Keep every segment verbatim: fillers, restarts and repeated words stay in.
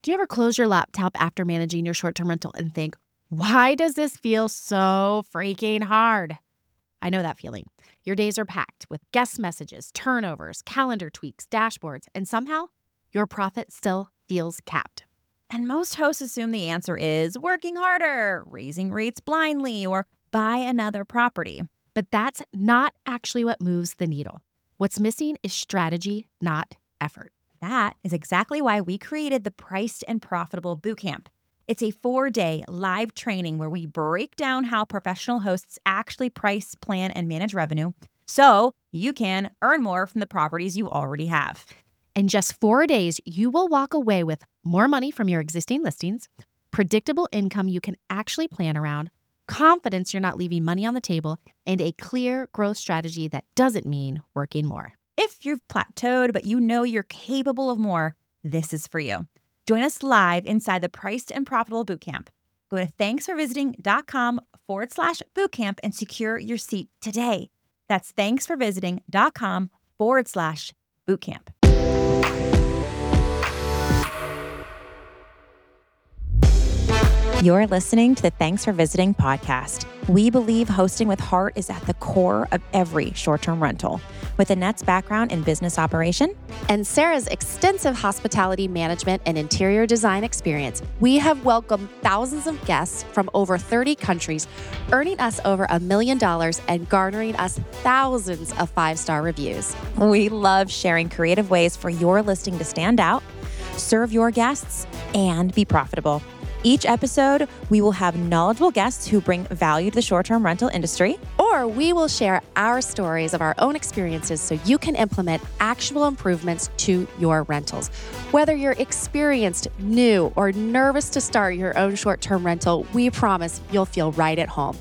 Do you ever close your laptop after managing your short-term rental and think, why does this feel so freaking hard? I know that feeling. Your days are packed with guest messages, turnovers, calendar tweaks, dashboards, and somehow your profit still feels capped. And most hosts assume the answer is working harder, raising rates blindly, or buy another property. But that's not actually what moves the needle. What's missing is strategy, not effort. That is exactly why we created the Priced and Profitable Bootcamp. It's a four-day live training where we break down how professional hosts actually price, plan, and manage revenue so you can earn more from the properties you already have. In just four days, you will walk away with more money from your existing listings, predictable income you can actually plan around, confidence you're not leaving money on the table, and a clear growth strategy that doesn't mean working more. If you've plateaued but you know you're capable of more, this is for you. Join us live inside the Priced and Profitable Bootcamp. Go to thanksforvisiting.com forward slash bootcamp and secure your seat today. That's thanksforvisiting.com forward slash bootcamp. You're listening to the Thanks for Visiting podcast. We believe hosting with heart is at the core of every short-term rental. With Annette's background in business operation and Sarah's extensive hospitality management and interior design experience, we have welcomed thousands of guests from over thirty countries, earning us over a million dollars and garnering us thousands of five-star reviews. We love sharing creative ways for your listing to stand out, serve your guests, and be profitable. Each episode, we will have knowledgeable guests who bring value to the short-term rental industry. Or we will share our stories of our own experiences so you can implement actual improvements to your rentals. Whether you're experienced, new, or nervous to start your own short-term rental, we promise you'll feel right at home.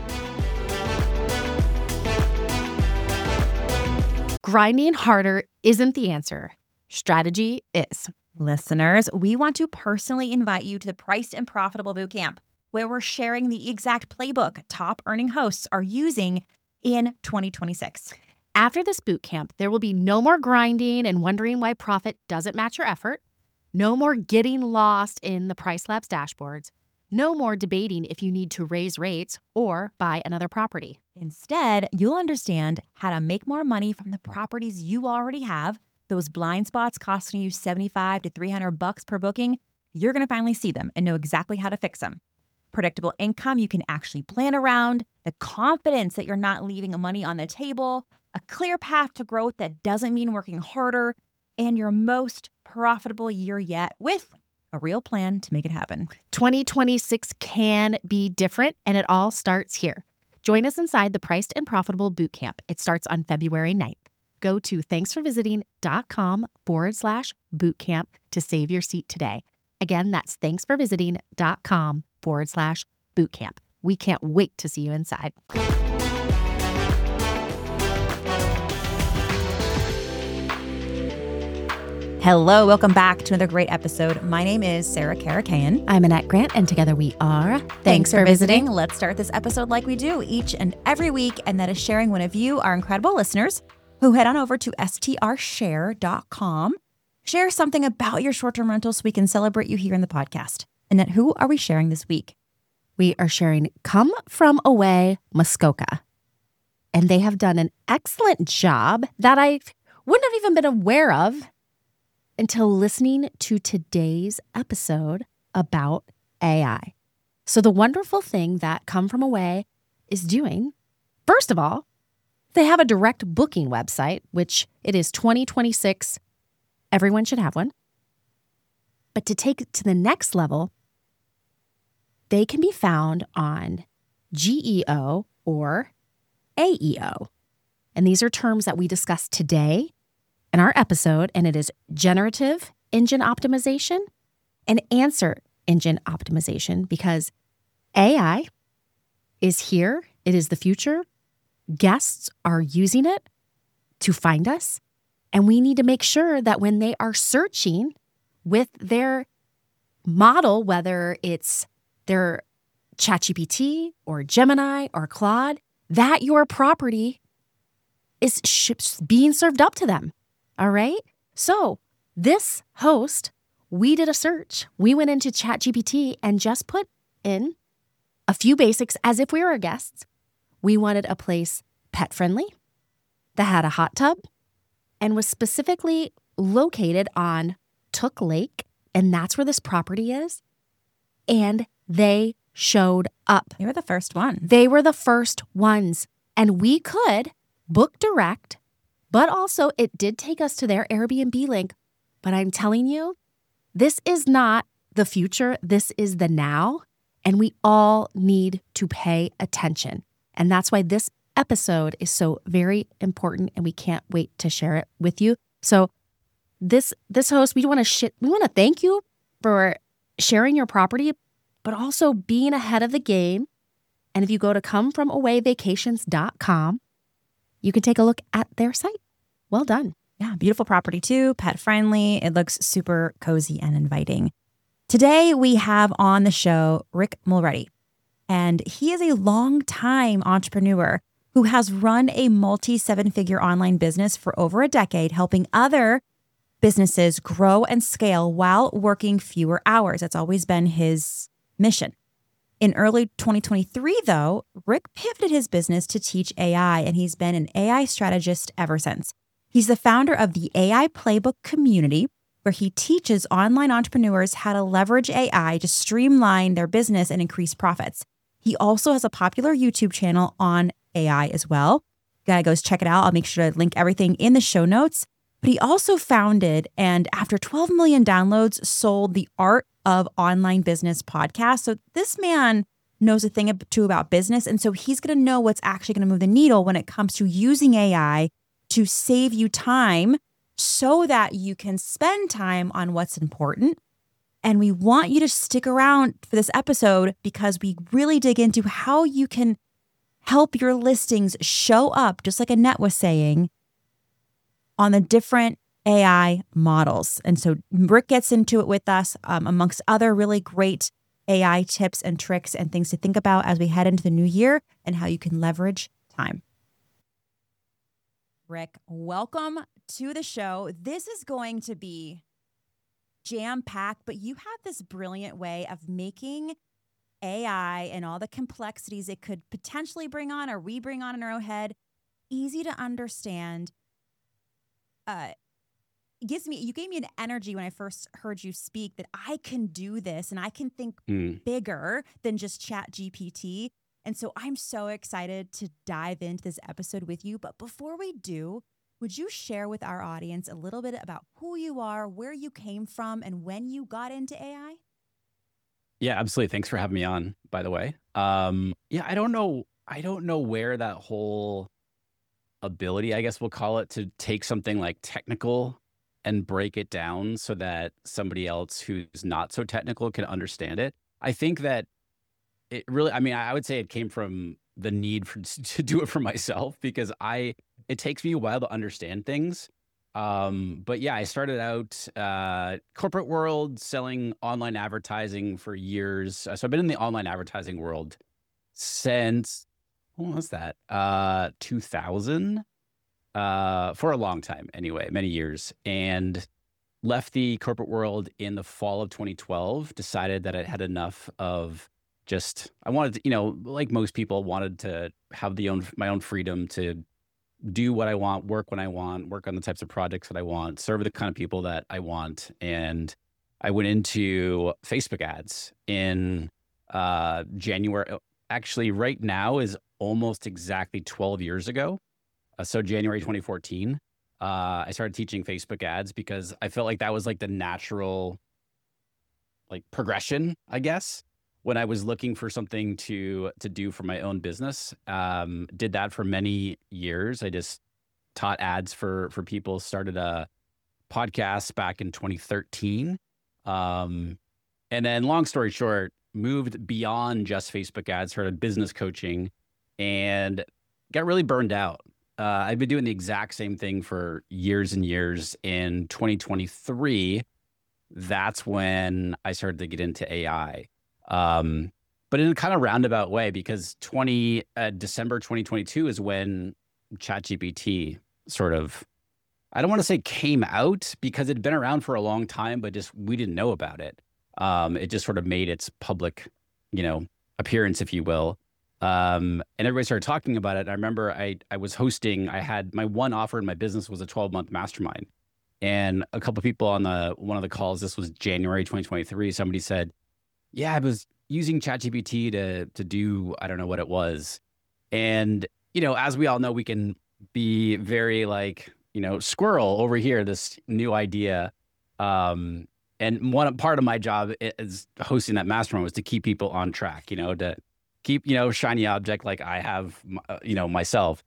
Grinding harder isn't the answer. Strategy is. Listeners, we want to personally invite you to the Priced and Profitable Bootcamp, where we're sharing the exact playbook top earning hosts are using in twenty twenty-six. After this bootcamp, there will be no more grinding and wondering why profit doesn't match your effort, no more getting lost in the Price Labs dashboards, no more debating if you need to raise rates or buy another property. Instead, you'll understand how to make more money from the properties you already have. Those blind spots costing you seventy-five to three hundred bucks per booking, you're going to finally see them and know exactly how to fix them. Predictable income you can actually plan around, the confidence that you're not leaving money on the table, a clear path to growth that doesn't mean working harder, and your most profitable year yet with a real plan to make it happen. twenty twenty-six can be different, and it all starts here. Join us inside the Priced and Profitable Bootcamp. It starts on February ninth. Go to thanksforvisiting.com forward slash bootcamp to save your seat today. Again, that's thanksforvisiting.com forward slash bootcamp. We can't wait to see you inside. Hello, welcome back to another great episode. My name is Sarah Karakayan. I'm Annette Grant, and together we are Thanks, Thanks for visiting. visiting. Let's start this episode like we do each and every week, and that is sharing one of you, our incredible listeners, who head on over to S T R share dot com. Share something about your short-term rental so we can celebrate you here in the podcast. Annette, who are we sharing this week? We are sharing Come From Away Muskoka. And they have done an excellent job that I wouldn't have even been aware of until listening to today's episode about A I. So the wonderful thing that Come From Away is doing, first of all, they have a direct booking website, which it is twenty twenty-six. Everyone should have one. But to take it to the next level, they can be found on G E O or A E O. And these are terms that we discussed today in our episode, and it is generative engine optimization and answer engine optimization, because A I is here. It is the future. Guests are using it to find us, and we need to make sure that when they are searching with their model, whether it's their ChatGPT or Gemini or Claude, that your property is sh- being served up to them. All right? So this host we did a search. We went into ChatGPT and just put in a few basics as if we were guests. We wanted a place pet-friendly, that had a hot tub, and was specifically located on Took Lake, and that's where this property is. And they showed up. You were the first one. They were the first ones. And we could book direct, but also it did take us to their Airbnb link. But I'm telling you, this is not the future. This is the now. And we all need to pay attention. And that's why this episode is so very important, and we can't wait to share it with you. So this this host, we want to sh- we want to thank you for sharing your property, but also being ahead of the game. And if you go to come from away vacations dot com, you can take a look at their site. Well done. Yeah, beautiful property too, pet friendly. It looks super cozy and inviting. Today we have on the show Rick Mulready, and he is a longtime entrepreneur who has run a multi seven-figure online business for over a decade, helping other businesses grow and scale while working fewer hours. That's always been his mission. In early twenty twenty-three, though, Rick pivoted his business to teach A I, and he's been an A I strategist ever since. He's the founder of the A I Playbook community, where he teaches online entrepreneurs how to leverage A I to streamline their business and increase profits. He also has a popular YouTube channel on A I as well. You gotta go check it out. I'll make sure to link everything in the show notes. But he also founded, and after twelve million downloads, sold the Art of Online Business podcast. So this man knows a thing or two about business. And so he's going to know what's actually going to move the needle when it comes to using A I to save you time so that you can spend time on what's important. And we want you to stick around for this episode because we really dig into how you can help your listings show up, just like Annette was saying, on the different A I models. And so Rick gets into it with us, um, amongst other really great A I tips and tricks and things to think about as we head into the new year and how you can leverage time. Rick, welcome to the show. This is going to be jam-packed, but you have this brilliant way of making A I and all the complexities it could potentially bring on or we bring on in our own head easy to understand. Uh, it gives me, you gave me an energy when I first heard you speak that I can do this and I can think mm. bigger than just Chat G P T. And so I'm so excited to dive into this episode with you. But before we do, would you share with our audience a little bit about who you are, where you came from, and when you got into A I? Yeah, absolutely. Thanks for having me on, by the way. Um, yeah, I don't know. I don't know where that whole ability, I guess we'll call it, to take something like technical and break it down so that somebody else who's not so technical can understand it. I think that it really, I mean, I would say it came from the need for, to do it for myself because I, it takes me a while to understand things. Um, but yeah, I started out uh, corporate world selling online advertising for years. So I've been in the online advertising world since, what was that? Uh, two thousand, uh, for a long time anyway, many years. And left the corporate world in the fall of twenty twelve, decided that I had enough of just, I wanted to, you know, like most people, wanted to have the own, my own freedom to do what I want, work when I want, work on the types of projects that I want, serve the kind of people that I want. And I went into Facebook ads in uh, January. Actually, right now is almost exactly twelve years ago. Uh, so January twenty fourteen, uh, I started teaching Facebook ads because I felt like that was like the natural like progression, I guess, when I was looking for something to to do for my own business. Um, did that for many years. I just taught ads for for people, started a podcast back in twenty thirteen. Um, and then long story short, moved beyond just Facebook ads, started business coaching and got really burned out. Uh, I've been doing the exact same thing for years and years. In twenty twenty-three, that's when I started to get into A I. Um, but in a kind of roundabout way, because twenty uh, December twenty twenty-two is when ChatGPT sort of I don't want to say came out because it'd been around for a long time, but just we didn't know about it. Um, it just sort of made its public, you know, appearance, if you will. Um, and everybody started talking about it. I remember I I was hosting, I had my one offer in my business was a twelve month mastermind. And a couple of people on the one of the calls, this was January twenty twenty-three, somebody said, yeah, I was using ChatGPT to to do, I don't know what it was. And, you know, as we all know, we can be very like, you know, squirrel over here, this new idea. Um, and one part of my job is hosting that mastermind was to keep people on track, you know, to keep, you know, shiny object like I have, uh, you know, myself.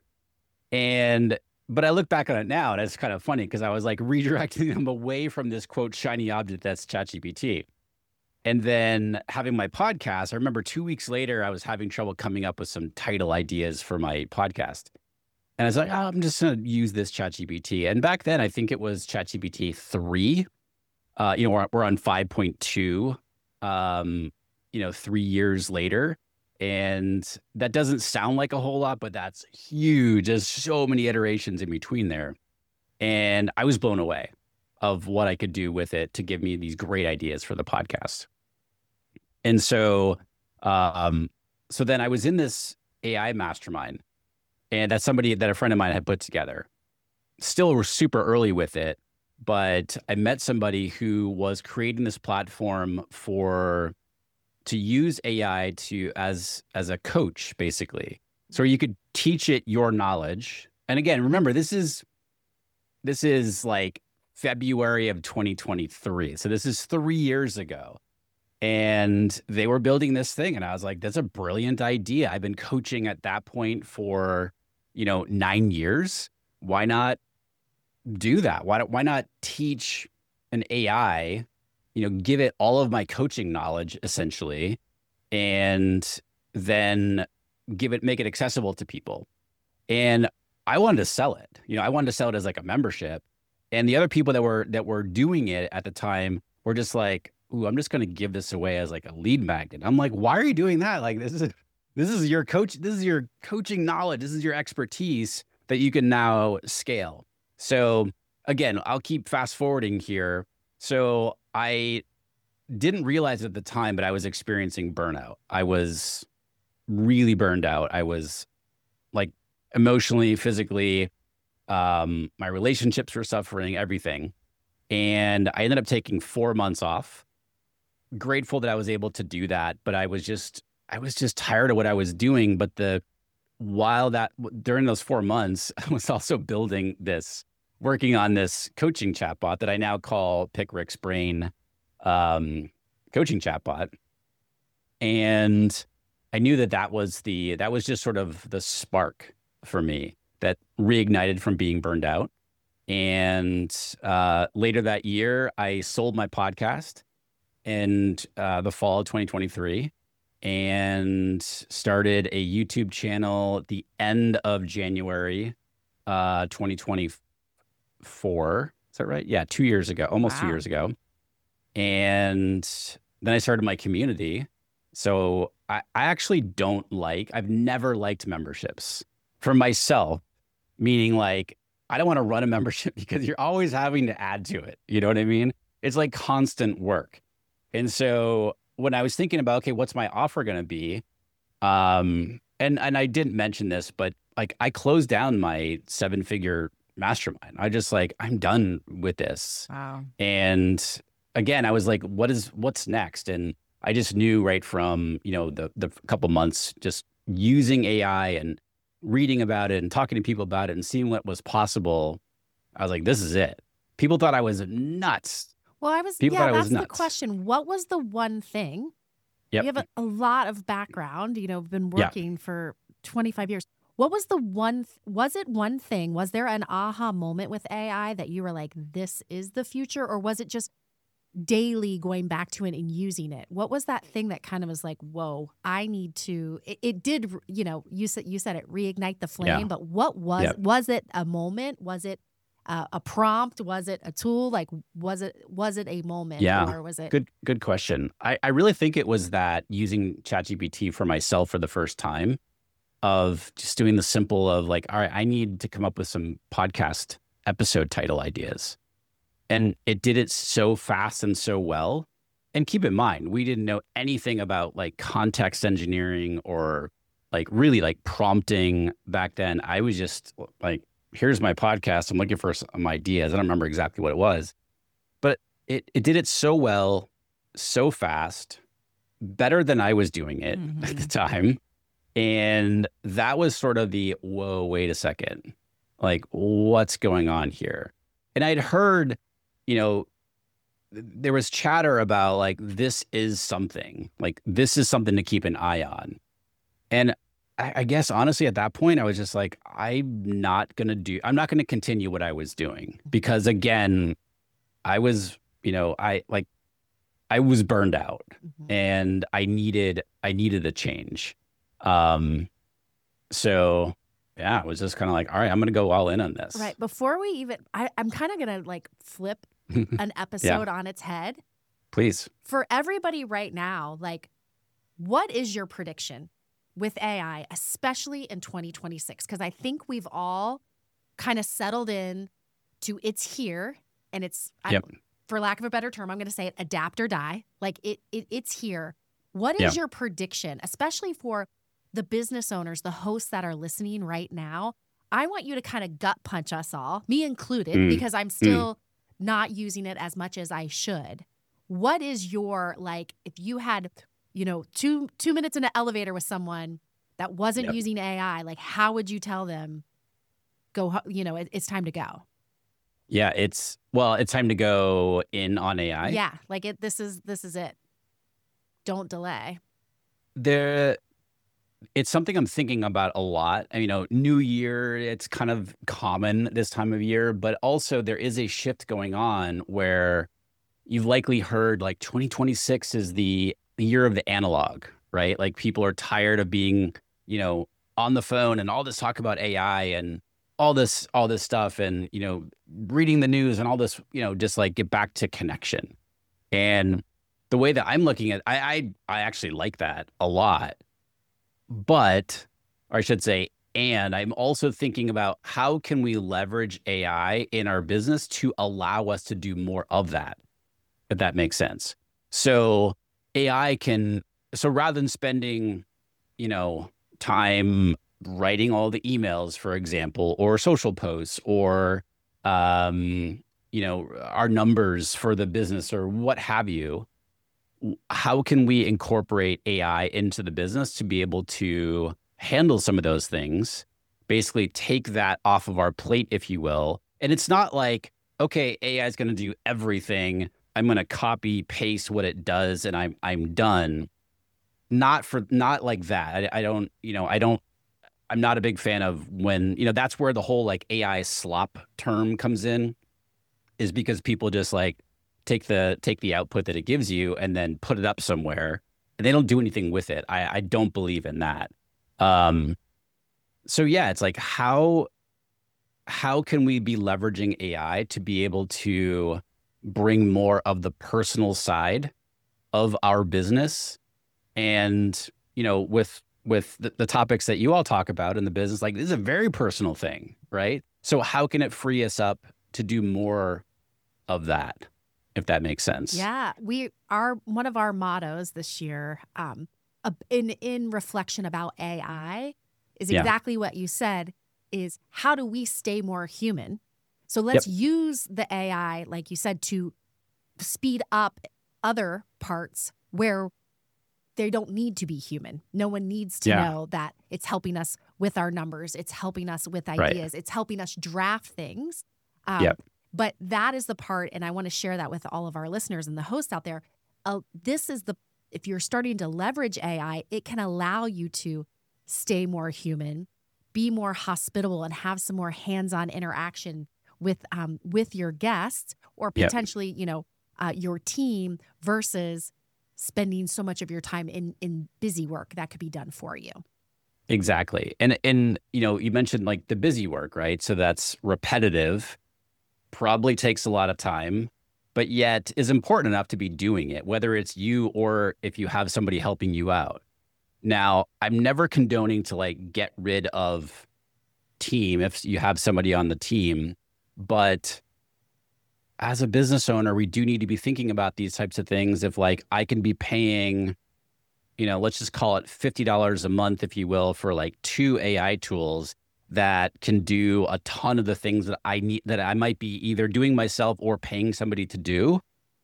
And, but I look back on it now and it's kind of funny because I was like redirecting them away from this quote, shiny object that's ChatGPT. And then having my podcast, I remember two weeks later, I was having trouble coming up with some title ideas for my podcast. And I was like, oh, I'm just going to use this ChatGPT. And back then, I think it was ChatGPT three. Uh, you know, we're, we're on five point two, um, you know, three years later. And that doesn't sound like a whole lot, but that's huge. There's so many iterations in between there. And I was blown away of what I could do with it to give me these great ideas for the podcast. And so, um, so then I was in this A I mastermind, and that's somebody that a friend of mine had put together. Still we're super early with it, but I met somebody who was creating this platform for, to use A I to, as, as a coach, basically. So you could teach it your knowledge. And again, remember, this is, this is like February of twenty twenty-three. So this is three years ago. And they were building this thing. And I was like, that's a brilliant idea. I've been coaching at that point for, you know, nine years. Why not do that? Why, why not teach an A I, you know, give it all of my coaching knowledge, essentially, and then give it, make it accessible to people. And I wanted to sell it. You know, I wanted to sell it as like a membership. And the other people that were, that were doing it at the time were just like, ooh, I'm just going to give this away as like a lead magnet. I'm like, why are you doing that? Like, this is, this is your coach. This is your coaching knowledge. This is your expertise that you can now scale. So again, I'll keep fast forwarding here. So I didn't realize at the time, but I was experiencing burnout. I was really burned out. I was like emotionally, physically, um, my relationships were suffering, everything. And I ended up taking four months off. Grateful that I was able to do that, but I was just, I was just tired of what I was doing. But the, while that, during those four months, I was also building this, working on this coaching chatbot that I now call Pick Rick's Brain um, coaching chatbot. And I knew that that was the, that was just sort of the spark for me that reignited from being burned out. And uh, later that year, I sold my podcast in uh, the fall of twenty twenty-three and started a YouTube channel at the end of January uh, twenty twenty-four. Is that right? Yeah, two years ago, almost wow. two years ago. And then I started my community. So I, I actually don't like, I've never liked memberships for myself, meaning like, I don't want to run a membership because you're always having to add to it. You know what I mean? It's like constant work. And so when I was thinking about, okay, what's my offer going to be? Um, and, and I didn't mention this, but like I closed down my seven figure mastermind. I just like, I'm done with this. Wow. And again, I was like, what is, what's next? And I just knew right from, you know, the, the couple months just using A I and reading about it and talking to people about it and seeing what was possible. I was like, this is it. People thought I was nuts. Well, I was, People yeah, thought I that's was the nuts. question. What was the one thing? Yep. You have a, a lot of background, you know, been working yeah. for twenty-five years. What was the one, th- was it one thing? Was there an aha moment with A I that you were like, this is the future? Or was it just daily going back to it and using it? What was that thing that kind of was like, whoa, I need to, it, it did, you know, you said, you said it reignite the flame, Yeah. but what was, Yep. was it a moment? Was it uh, a prompt? Was it a tool? Like, was it, was it a moment Yeah. or was it? Good, good question. I, I really think it was that using ChatGPT for myself for the first time of just doing the simple of like, all right, I need to come up with some podcast episode title ideas. And it did it so fast and so well. And keep in mind, we didn't know anything about like context engineering or like really like prompting back then. I was just like, here's my podcast. I'm looking for some ideas. I don't remember exactly what it was, but it, it did it so well, so fast, better than I was doing it mm-hmm. at the time. And that was sort of the, whoa, wait a second, like what's going on here? And I'd heard, you know, there was chatter about like, this is something, like this is something to keep an eye on. And I, I guess honestly, at that point, I was just like, I'm not going to do, I'm not going to continue what I was doing because again, I was, you know, I like, I was burned out mm-hmm. and I needed, I needed a change. Um, so yeah, it was just kind of like, all right, I'm going to go all in on this. Right. Before we even, I, I'm kind of going to like flip an episode yeah. on its head. Please. For everybody right now, like, what is your prediction with A I, especially in twenty twenty-six? Because I think we've all kind of settled in to it's here and it's, yep. I, for lack of a better term, I'm going to say it, adapt or die. Like it, it it's here. What is yeah. your prediction, especially for the business owners, the hosts that are listening right now? I want you to kind of gut punch us all, me included, mm. because I'm still mm. not using it as much as I should. What is your, like, if you had, you know, two two minutes in an elevator with someone that wasn't yep. using A I, like, how would you tell them, go, you know, it, it's time to go? Yeah, it's, well, it's time to go in on A I. Yeah, like it. This is, this is it. Don't delay. There, it's something I'm thinking about a lot. You know, New Year, it's kind of common this time of year, but also there is a shift going on where you've likely heard like twenty twenty-six is the, the year of the analog, right? Like people are tired of being, you know, on the phone and all this talk about A I and all this, all this stuff and, you know, reading the news and all this, you know, just like get back to connection. And the way that I'm looking at, I, I, I actually like that a lot. But, or I should say, and I'm also thinking about how can we leverage A I in our business to allow us to do more of that, if that makes sense. So A I can, so rather than spending, you know, time writing all the emails, for example, or social posts, or, um, you know, our numbers for the business or what have you, how can we incorporate A I into the business to be able to handle some of those things, basically take that off of our plate, if you will. And it's not like, okay, A I is going to do everything. I'm going to copy paste what it does and I'm, I'm done. Not for, not like that. I, I don't, you know, I don't, I'm not a big fan of when, you know, that's where the whole like A I slop term comes in, is because people just like, take the take the output that it gives you and then put it up somewhere and they don't do anything with it. I, I don't believe in that. Um, so yeah, it's like how how can we be leveraging A I to be able to bring more of the personal side of our business? And, you know, with with the, the topics that you all talk about in the business, like this is a very personal thing, right? So how can it free us up to do more of that? If that makes sense. Yeah, we are one of our mottos this year, um, in in reflection about A I, is exactly yeah. what you said. Is how do we stay more human? So let's yep. use the A I, like you said, to speed up other parts where they don't need to be human. No one needs to yeah. know that it's helping us with our numbers. It's helping us with ideas. Right. It's helping us draft things. Um, yep. But that is the part, and I want to share that with all of our listeners and the hosts out there. Uh, this is the, if you're starting to leverage A I, it can allow you to stay more human, be more hospitable, and have some more hands-on interaction with um, with your guests or potentially, yep. you know, uh, your team versus spending so much of your time in in busy work that could be done for you. Exactly, and and you know, you mentioned like the busy work, right? So that's repetitive. Probably takes a lot of time, but yet is important enough to be doing it, whether it's you or if you have somebody helping you out. Now, I'm never condoning to like get rid of team if you have somebody on the team, But as a business owner, we do need to be thinking about these types of things. If like I can be paying, you know, let's just call it fifty dollars a month, if you will, for like two A I tools that can do a ton of the things that I need, that I might be either doing myself or paying somebody to do.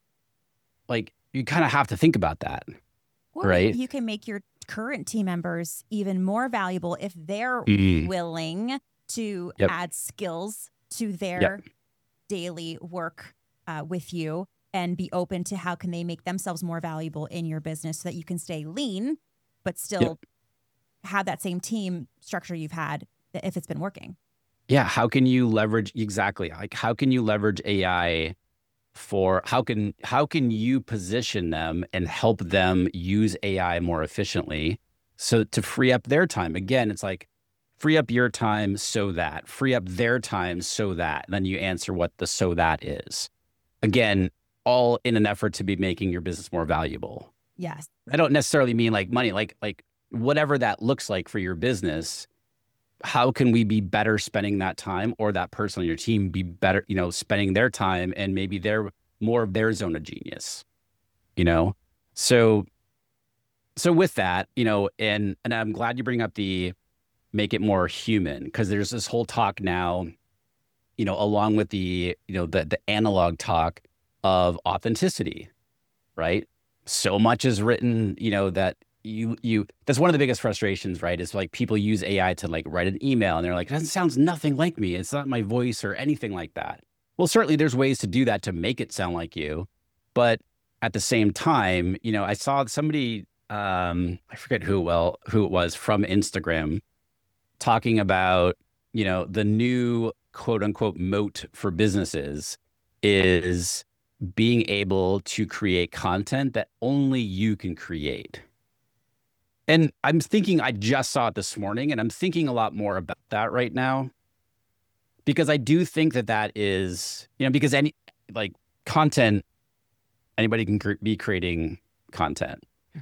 Like, you kind of have to think about that, Or right? you can make your current team members even more valuable if they're Mm. willing to Yep. add skills to their Yep. daily work uh, with you, and be open to how can they make themselves more valuable in your business so that you can stay lean, but still Yep. have that same team structure you've had if it's been working. Yeah. How can you leverage, exactly. Like, how can you leverage A I for, how can, how can you position them and help them use A I more efficiently? So to free up their time. Again, it's like, free up your time so that, free up their time so that, and then you answer what the so that is. Again, all in an effort to be making your business more valuable. Yes. I don't necessarily mean like money, like, like whatever that looks like for your business. How can we be better spending that time, or that person on your team be better, you know, spending their time, and maybe they're more of their zone of genius, you know? So, so with that, you know, and, and I'm glad you bring up the make it more human, because there's this whole talk now, you know, along with the, you know, the, the analog talk of authenticity, right? So much is written, you know, that you, you, that's one of the biggest frustrations, right? Is like people use A I to like write an email and they're like, that sounds nothing like me. It's not my voice or anything like that. Well, certainly there's ways to do that to make it sound like you. But at the same time, you know, I saw somebody, um, I forget who, well, who it was from Instagram, talking about, you know, the new quote unquote moat for businesses is being able to create content that only you can create. And I'm thinking, I just saw it this morning, and I'm thinking a lot more about that right now, because I do think that that is, you know, because any, like content, anybody can cre- be creating content.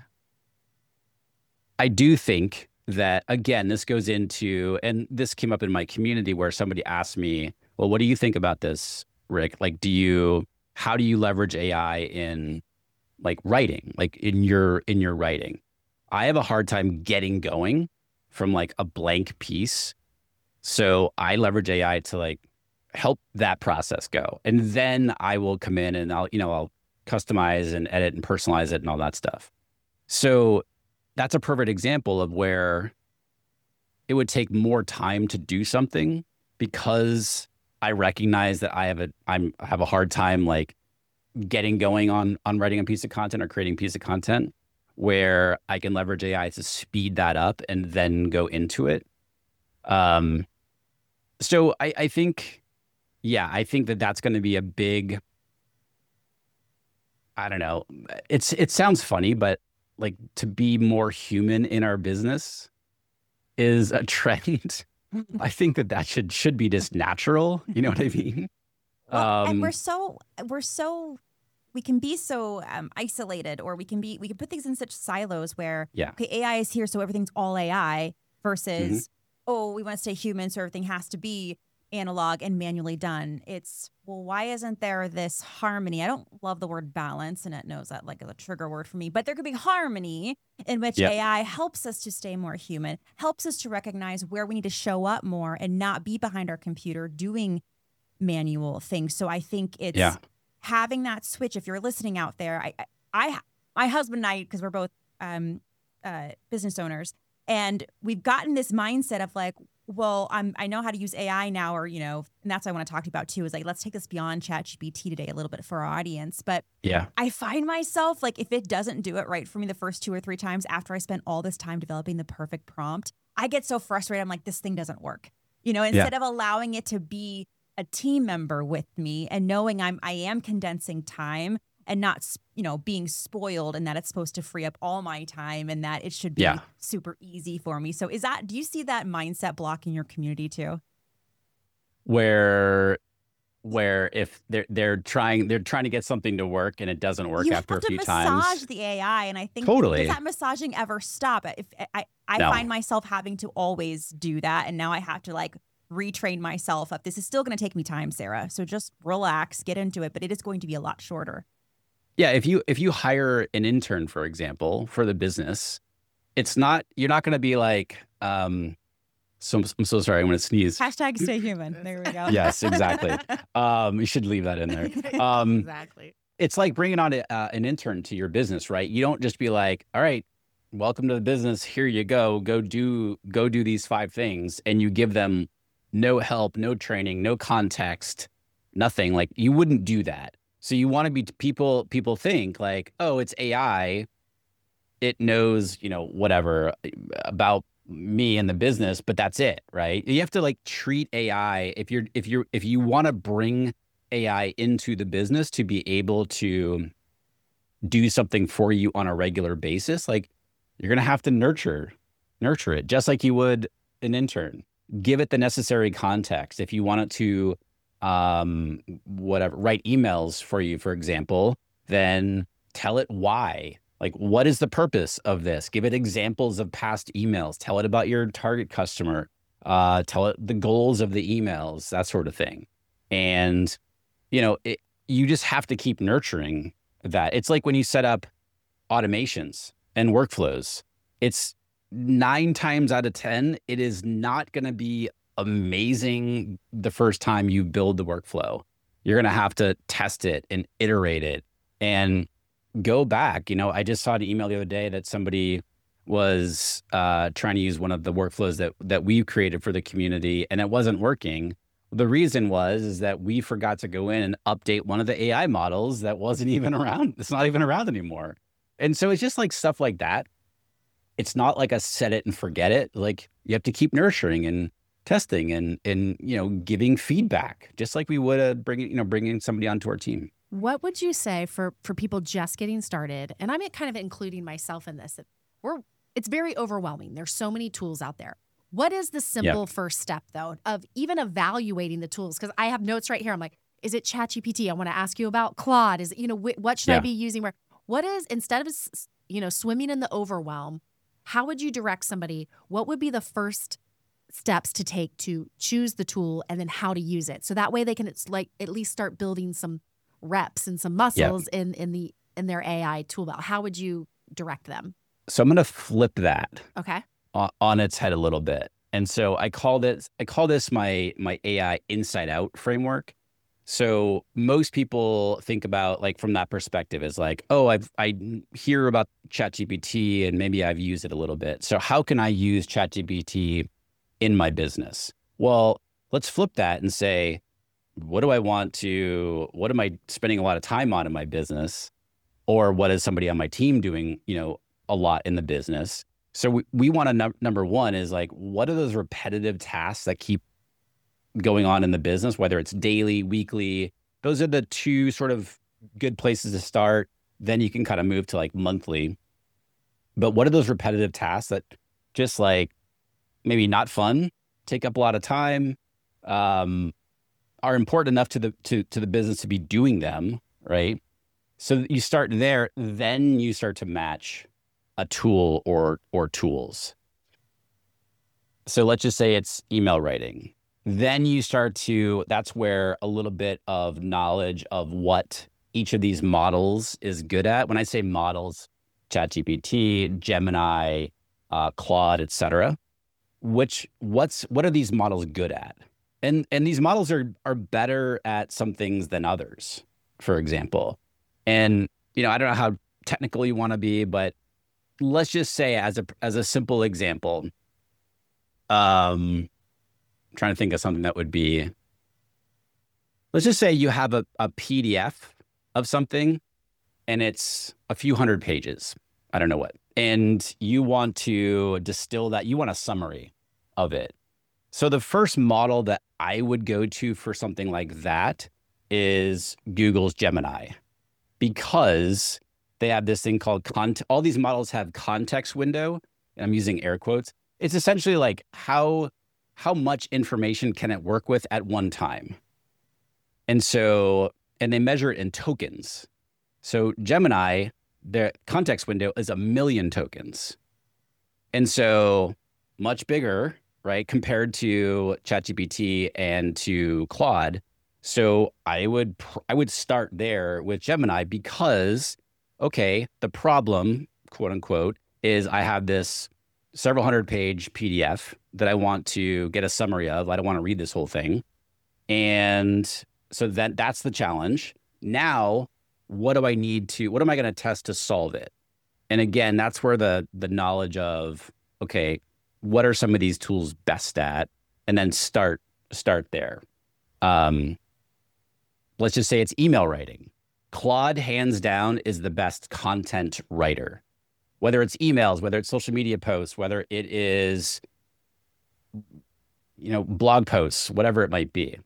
I do think that, again, this goes into, and this came up in my community where somebody asked me, well, what do you think about this, Rick? Like, do you, how do you leverage A I in like writing, like in your, in your writing? I have a hard time getting going from like a blank piece. So I leverage A I to like help that process go. And then I will come in and I'll, you know, I'll customize and edit and personalize it and all that stuff. So that's a perfect example of where it would take more time to do something, because I recognize that I have a, I'm I have a hard time like getting going on, on writing a piece of content or creating a piece of content, where I can leverage A I to speed that up and then go into it. Um, so I, I think, yeah, I think that that's going to be a big, I don't know, it's, it sounds funny, but like to be more human in our business is a trend. I think that that should, should be just natural. You know what I mean? Well, Um, and we're so, we're so, we can be so um, isolated, or we can be, we can put things in such silos where, Yeah. okay, A I is here, so everything's all A I, versus, oh, we want to stay human, so everything has to be analog and manually done. It's, well, why isn't there this harmony? I don't love the word balance, and it knows that like is a trigger word for me, but there could be harmony in which Yep. A I helps us to stay more human, helps us to recognize where we need to show up more and not be behind our computer doing manual things. So I think it's Yeah. having that switch. If you're listening out there, I, I, I my husband and I, because we're both um, uh, business owners, and we've gotten this mindset of like, well, I'm, I know how to use A I now, or, you know, and that's what I want to talk to you about too, is like, let's take this beyond ChatGPT today a little bit for our audience. But Yeah. I find myself like, if it doesn't do it right for me the first two or three times after I spent all this time developing the perfect prompt, I get so frustrated. I'm like, this thing doesn't work. You know, instead of allowing it to be a team member with me and knowing I'm, I am condensing time and not, you know, being spoiled, and that it's supposed to free up all my time and that it should be Yeah. super easy for me. So is that, do you see that mindset block in your community too? Where, where if they're, they're trying, they're trying to get something to work and it doesn't work You after a have to few massage times. the A I, and I think Totally. does that massaging ever stop? If I, I No. find myself having to always do that, and now I have to like retrain myself up. This is still going to take me time, Sarah. So just relax, get into it, but it is going to be a lot shorter. Yeah, if you if you hire an intern, for example, for the business, it's not you're not going to be like, um, so I'm so sorry, I'm going to sneeze. Hashtag stay human. There we go. Yes, exactly. um, you should leave that in there. Um, Exactly. It's like bringing on a, uh, an intern to your business, right? You don't just be like, all right, welcome to the business. Here you go. Go do go do these five things, and you give them no help, no training, no context, nothing. Like you wouldn't do that. So you want to be people. People think like, oh, it's A I. It knows, you know, whatever about me and the business, but that's it, right? You have to like treat A I if you're if you're if you want to bring A I into the business to be able to do something for you on a regular basis, like you're going to have to nurture, nurture it just like you would an intern. Give it the necessary context. If you want it to, um, whatever, write emails for you, for example, then tell it why. Like, what is the purpose of this? Give it examples of past emails. Tell it about your target customer. Uh, tell it the goals of the emails, that sort of thing. And you know, it, you just have to keep nurturing that. It's like when you set up automations and workflows, it's nine times out of ten, it is not going to be amazing the first time you build the workflow. You're going to have to test it and iterate it and go back. You know, I just saw an email the other day that somebody was uh, trying to use one of the workflows that that we created for the community, and it wasn't working. The reason was is that we forgot to go in and update one of the A I models that wasn't even around. It's not even around anymore. And so it's just like stuff like that. It's not like a set it and forget it. Like you have to keep nurturing and testing and, and, you know, giving feedback, just like we would uh, bringing, you know, bringing somebody onto our team. What would you say for for people just getting started? And I'm kind of including myself in this. We're it's very overwhelming. There's so many tools out there. What is the simple Yep. first step, though, of even evaluating the tools? Because I have notes right here. I'm like, is it ChatGPT? I want to ask you about Claude. Is it, you know, wh- what should I Yeah. be using? Where? What is, instead of, s- you know, swimming in the overwhelm, how would you direct somebody? What would be the first steps to take to choose the tool and then how to use it? So that way they can, it's like, at least start building some reps and some muscles in, in the in their A I tool belt. How would you direct them? So I'm going to flip that Okay. on, on its head a little bit. And so I call this, I call this my, my A I inside out framework. So most people think about like from that perspective is like, oh, I've, I hear about ChatGPT and maybe I've used it a little bit. So how can I use ChatGPT in my business? Well, let's flip that and say, what do I want to, what am I spending a lot of time on in my business? Or what is somebody on my team doing, you know, a lot in the business? So we, we want to, num- number one is like, what are those repetitive tasks that keep going on in the business, whether it's daily, weekly? Those are the two sort of good places to start. Then you can kind of move to like monthly. But what are those repetitive tasks that just like maybe not fun, take up a lot of time, um, are important enough to the to to the business to be doing them, right? So you start there, then you start to match a tool or or tools. So let's just say it's email writing. Then you start to, that's where a little bit of knowledge of what each of these models is good at. When I say models, ChatGPT, Gemini, uh, Claude, et cetera, which what's what are these models good at? And and these models are are better at some things than others, for example. And you know, I don't know how technical you want to be, but let's just say as a as a simple example, um, I'm trying to think of something that would be, let's just say you have a, a P D F of something and it's a few hundred pages. I don't know what. And you want to distill that, you want a summary of it. So the first model that I would go to for something like that is Google's Gemini, because they have this thing called cont- all these models have context window, and I'm using air quotes. It's essentially like how how much information can it work with at one time? And so, and they measure it in tokens. So Gemini, their context window is a million tokens. And so much bigger, right? Compared to ChatGPT and to Claude. So I would pr- I would start there with Gemini because, okay, the problem, quote unquote, is I have this several hundred page P D F that I want to get a summary of. I don't want to read this whole thing. And so that that's the challenge. Now, what do I need to, what am I going to test to solve it? And again, that's where the the knowledge of, okay, what are some of these tools best at? And then start start there. Um, let's just say it's email writing. Claude, hands down, is the best content writer. Whether it's emails, whether it's social media posts, whether it is, you know, blog posts, whatever it might be.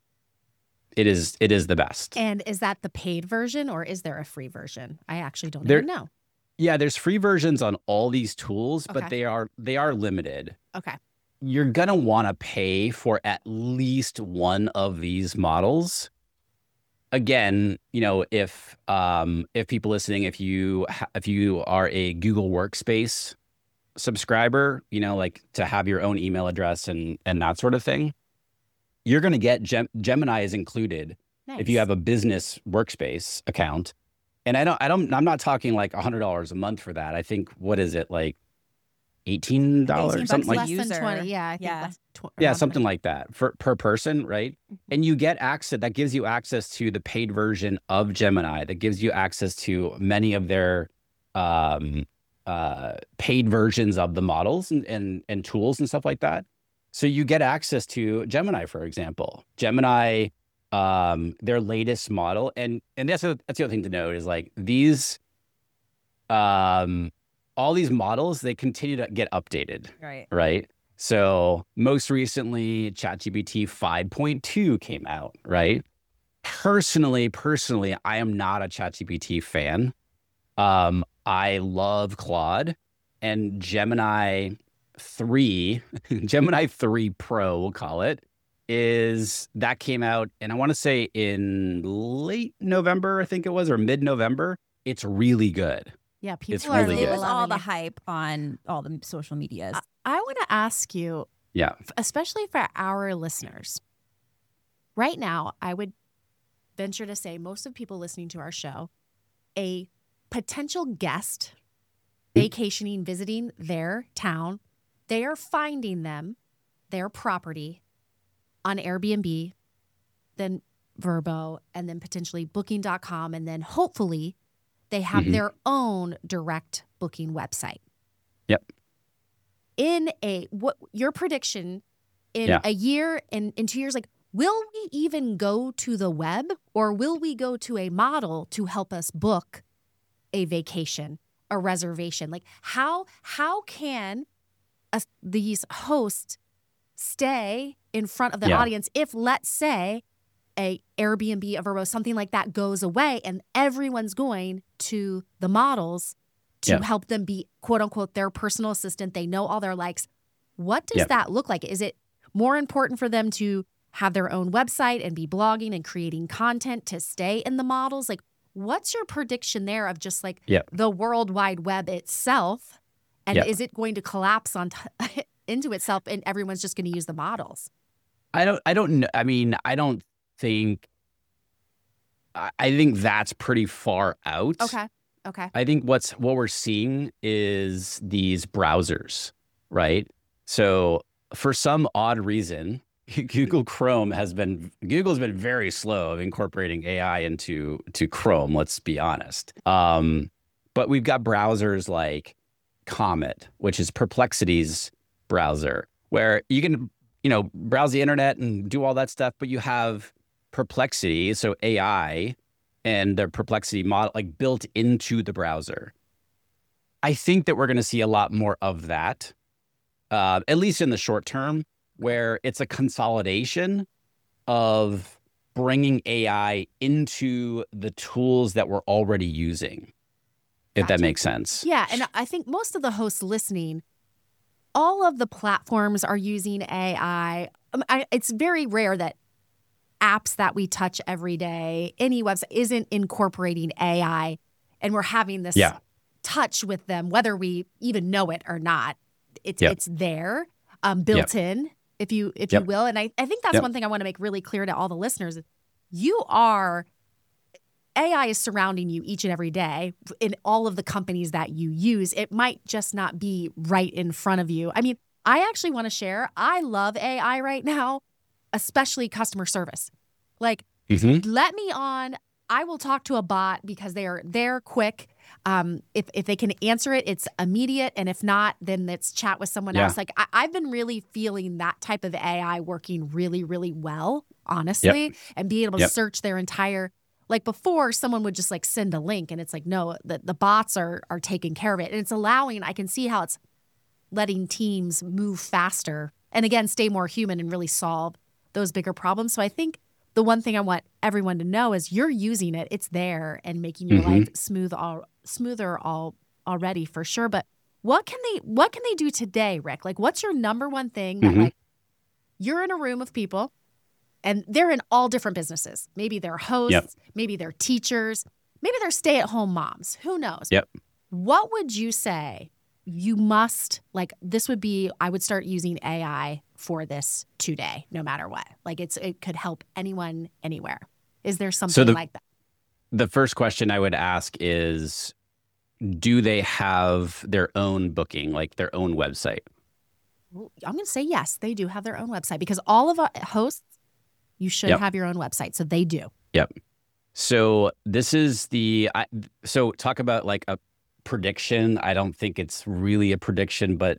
It is it is the best. And is that the paid version or is there a free version? I actually don't There- even know. Yeah, there's free versions on all these tools, Okay. but they are they are limited. Okay. You're gonna want to pay for at least one of these models. Again, you know, if um, if people listening, if you ha- if you are a Google Workspace subscriber, you know, like to have your own email address and and that sort of thing, you're gonna get Gem- Gemini is included Nice. if you have a business workspace account. And I don't, I don't, I'm not talking like a hundred dollars a month for that. I think, what is it, like eighteen dollars, eighteen something bucks like, a less than user. twenty. Yeah, I think Yeah. that's tw- yeah, around something twenty. like that for per person, right? And you get access. That gives you access to the paid version of Gemini. That gives you access to many of their um, uh, paid versions of the models and, and and tools and stuff like that. So you get access to Gemini, for example. Gemini, um, their latest model, and and that's a, that's the other thing to note is like these, um, all these models, they continue to get updated, Right. right? So most recently, ChatGPT five point two came out, right? Personally, personally, I am not a ChatGPT fan. Um, I love Claude and Gemini three, Gemini three Pro, we'll call it, is that came out, and I want to say in late November, I think it was, or mid-November. It's really good. Yeah, people It's are really It good. was all loving the it. hype on all the social medias. I, I want to ask you, Yeah. especially for our listeners, right now, I would venture to say most of people listening to our show, a potential guest vacationing, visiting their town, they are finding them, their property on Airbnb, then Vrbo, and then potentially booking dot com, and then hopefully they have Mhm. their own direct booking website. Yep. In a what your prediction in Yeah. a year and in two years, like, will we even go to the web or will we go to a model to help us book a vacation, a reservation? Like, how how can us these hosts stay in front of the Yeah. audience if, let's say, a Airbnb, a Vrbo, something like that goes away and everyone's going to the models to Yeah. help them be, quote unquote, their personal assistant. They know all their likes. What does Yeah. that look like? Is it more important for them to have their own website and be blogging and creating content to stay in the models? Like, what's your prediction there of just like Yeah. the World Wide Web itself? And Yeah. is it going to collapse on t- into itself and everyone's just going to use the models? I don't, I don't know. I mean, I don't think, I, I think that's pretty far out. Okay. Okay. I think what's what we're seeing is these browsers, right? So for some odd reason, Google Chrome has been Google's been very slow of incorporating A I into to Chrome. Let's be honest. Um, but we've got browsers like Comet, which is Perplexity's browser, where you can you know browse the internet and do all that stuff, but you have Perplexity, so A I. And the Perplexity model, like built into the browser. I think that we're going to see a lot more of that, uh, at least in the short term, where it's a consolidation of bringing A I into the tools that we're already using, if Gotcha. that makes sense. Yeah. And I think most of the hosts listening, all of the platforms are using A I. Um, I, it's very rare that apps that we touch every day, any website isn't incorporating A I, and we're having this Yeah. touch with them, whether we even know it or not. It's Yep. it's there. um, built yep. in, if you if yep. you will. And I, I think that's yep. one thing I want to make really clear to all the listeners. You are, A I is surrounding you each and every day in all of the companies that you use. It might just not be right in front of you. I mean, I actually want to share, I love A I right now, especially customer service. Like, mm-hmm. let me on. I will talk to a bot because they are they're quick. Um, if if they can answer it, it's immediate, and if not, then it's chat with someone yeah. else. Like I, I've been really feeling that type of A I working really, really well, honestly, yep. and being able to yep. search their entire. Like before, someone would just like send a link, and it's like no, the the bots are are taking care of it, and it's allowing. I can see how it's letting teams move faster, and again, stay more human and really solve those bigger problems. So I think. The one thing I want everyone to know is you're using it. It's there and making your mm-hmm. life smooth, all smoother, all already for sure. But what can they what can they do today, Rick? Like, what's your number one thing that mm-hmm. like you're in a room of people, and they're in all different businesses. Maybe they're hosts, yep. maybe they're teachers, maybe they're stay at home moms. Who knows? Yep. What would you say? You must like this would be. I would start using A I for this today, no matter what. Like it's it could help anyone anywhere. Is there something so the, like that? The first question I would ask is, do they have their own booking, like their own website? I'm going to say yes, they do have their own website because all of our hosts, you should yep. have your own website. So they do. Yep. So this is the, I, so talk about like a prediction. I don't think it's really a prediction, but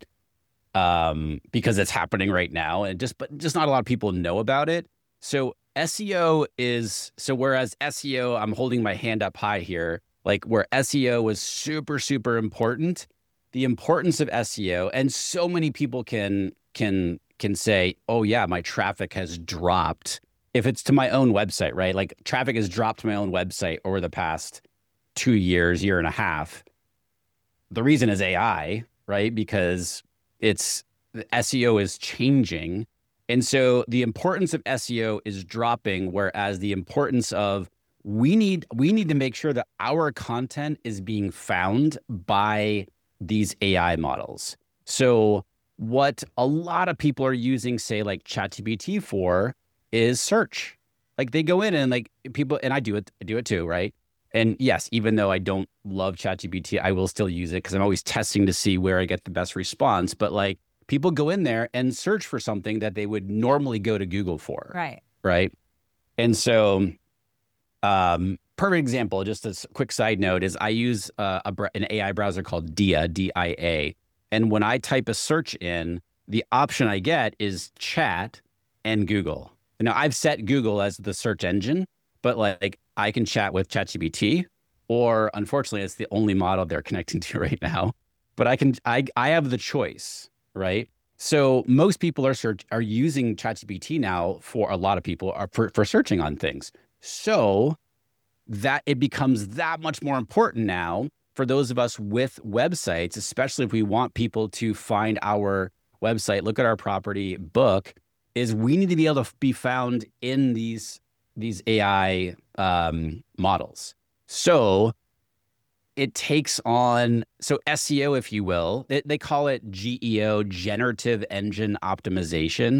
um, because it's happening right now and just, but just not a lot of people know about it. So S E O is, so whereas S E O, I'm holding my hand up high here, like where S E O was super, super important, the importance of S E O, and so many people can, can, can say, oh yeah, my traffic has dropped. If it's to my own website, right? Like traffic has dropped to my own website over the past two years, year and a half. The reason is A I, right? Because it's S E O is changing. And so the importance of S E O is dropping, whereas the importance of we need we need to make sure that our content is being found by these A I models. So what a lot of people are using, say like ChatGPT for, is search. Like they go in and like people, and I do it, I do it too, right? And yes, even though I don't love ChatGPT, I will still use it because I'm always testing to see where I get the best response. But like people go in there and search for something that they would normally go to Google for. Right. Right. And so um, perfect example, just a quick side note is I use uh, a, an A I browser called D I A, D I A. And when I type a search in, the option I get is chat and Google. Now, I've set Google as the search engine, but like I can chat with ChatGPT, or unfortunately, it's the only model they're connecting to right now. But I can, I, I have the choice, right? So most people are search are using ChatGPT now. For a lot of people, are for, for searching on things. So that it becomes that much more important now for those of us with websites, especially if we want people to find our website, look at our property, book. Is we need to be able to be found in these these A I um, models. So it takes on, so S E O, if you will, they, they call it G E O, Generative Engine Optimization,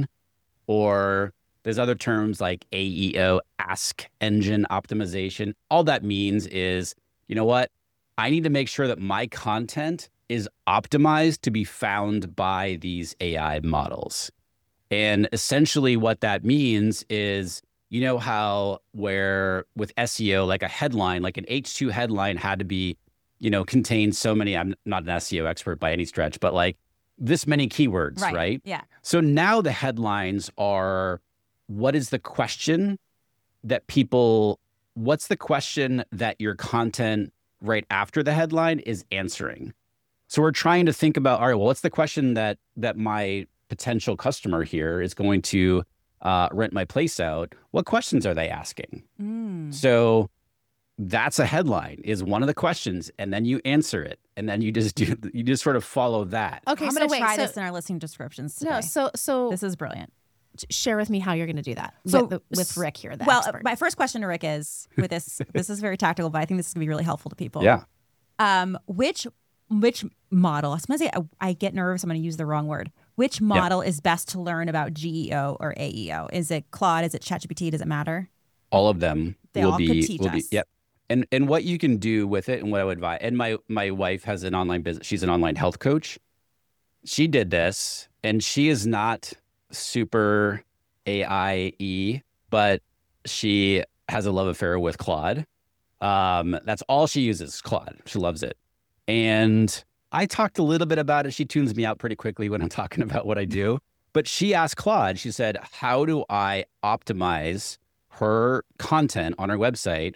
or there's other terms like A E O, Ask Engine Optimization. All that means is, you know what? I need to make sure that my content is optimized to be found by these A I models. And essentially what that means is, you know how where with S E O, like a headline, like an H two headline had to be, you know, contain so many, I'm not an S E O expert by any stretch, but like this many keywords, right? right? Yeah. So now the headlines are, what is the question that people, what's the question that your content right after the headline is answering? So we're trying to think about, all right, well, what's the question that that my potential customer here is going to uh, rent my place out? What questions are they asking? Mm. So that's a headline, is one of the questions, and then you answer it, and then you just do you just sort of follow that. Okay, I'm so going to try so, this in our listing descriptions today. No, so so this is brilliant. Share with me how you're going to do that. So with, with Rick here, the well, expert. My first question to Rick is with this. This is very tactical, but I think this is going to be really helpful to people. Yeah. Um, which which model? Sometimes I, I get nervous. I'm going to use the wrong word. Which model yep. is best to learn about G E O or A E O? Is it Claude? Is it ChatGPT? Does it matter? All of them they will all be, could teach will us. be, yep. And and what you can do with it and what I would advise, and my, my wife has an online business. She's an online health coach. She did this and she is not super A I-y, but she has a love affair with Claude. Um, that's all she uses, Claude. She loves it. And I talked a little bit about it. She tunes me out pretty quickly when I'm talking about what I do. But she asked Claude, she said, how do I optimize her content on her website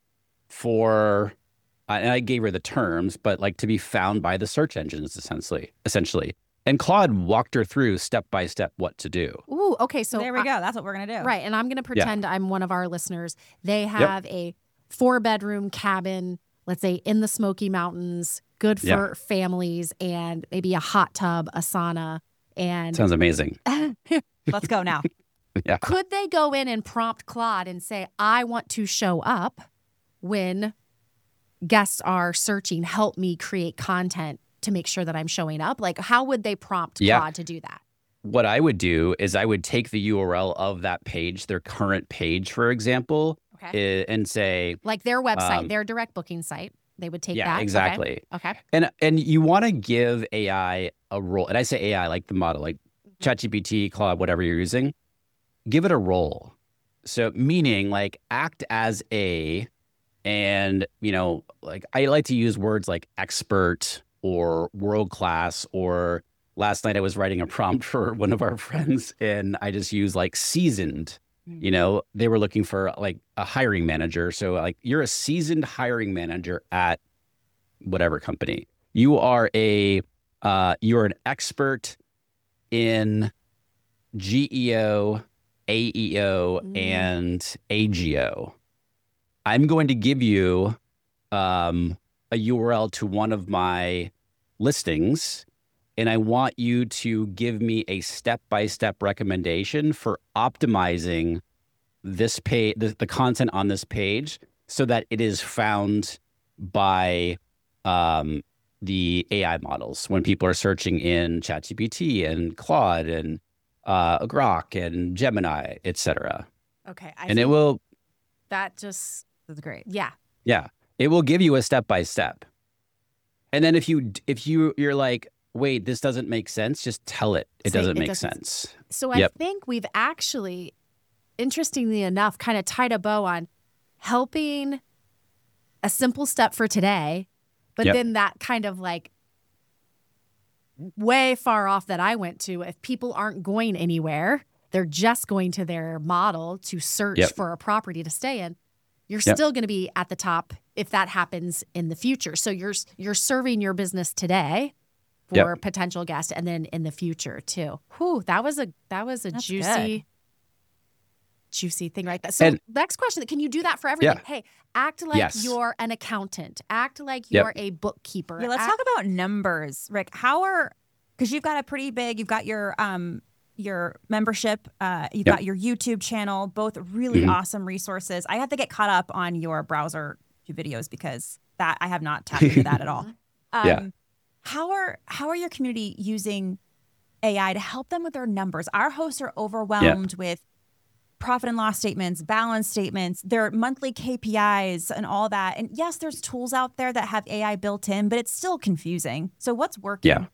for, uh, and I gave her the terms, but like to be found by the search engines, essentially, essentially. And Claude walked her through step by step what to do. Ooh, okay. So there we I, go. That's what we're going to do. Right. And I'm going to pretend yeah. I'm one of our listeners. They have yep. a four bedroom cabin, let's say in the Smoky Mountains, good for yeah. families, and maybe a hot tub, a sauna. And sounds amazing. Let's go now. Yeah. Could they go in and prompt Claude and say, I want to show up when guests are searching, help me create content to make sure that I'm showing up? Like, how would they prompt yeah. Claude to do that? What I would do is I would take the U R L of that page, their current page, for example, okay. and say, like their website, um, their direct booking site. They would take yeah, that. Yeah, exactly. Okay. okay. And and you want to give A I a role. And I say A I like the model, like mm-hmm. ChatGPT, Claude, whatever you're using. Give it a role. So meaning like act as a, and, you know, like I like to use words like expert or world class, or last night I was writing a prompt for one of our friends and I just used like seasoned. You know, they were looking for like a hiring manager. So like you're a seasoned hiring manager at whatever company. You are a, uh, you're an expert in G E O, A E O, mm. and A G O. I'm going to give you um, a U R L to one of my listings, and I want you to give me a step-by-step recommendation for optimizing this page, the, the content on this page, so that it is found by um, the A I models when people are searching in ChatGPT and Claude and uh, Grok and Gemini, et cetera. Okay, I and it will. That just is great. Yeah, yeah, it will give you a step-by-step, and then if you if you you're like, wait, this doesn't make sense, just tell it it Say, doesn't it make doesn't, sense. So yep. I think we've actually, interestingly enough, kind of tied a bow on helping a simple step for today, but yep. then that kind of like way far off that I went to, if people aren't going anywhere, they're just going to their model to search yep. for a property to stay in, you're yep. still going to be at the top if that happens in the future. So you're you're serving your business today for yep. potential guests, and then in the future too. Whew, that was a that was a That's juicy, good. juicy thing right there. So and, next question: can you do that for everything? Yeah. Hey, act like yes. you're an accountant. Act like you're yep. a bookkeeper. Yeah, let's act- talk about numbers, Rick. How are because you've got a pretty big, you've got your um your membership, uh, you've yep. got your YouTube channel, both really mm-hmm. awesome resources. I have to get caught up on your browser videos because that I have not tapped into that at all. Um, yeah. How are how are your community using A I to help them with their numbers? Our hosts are overwhelmed yeah. with profit and loss statements, balance statements, their monthly K P Is and all that. And yes, there's tools out there that have A I built in, but it's still confusing. So what's working? Yeah.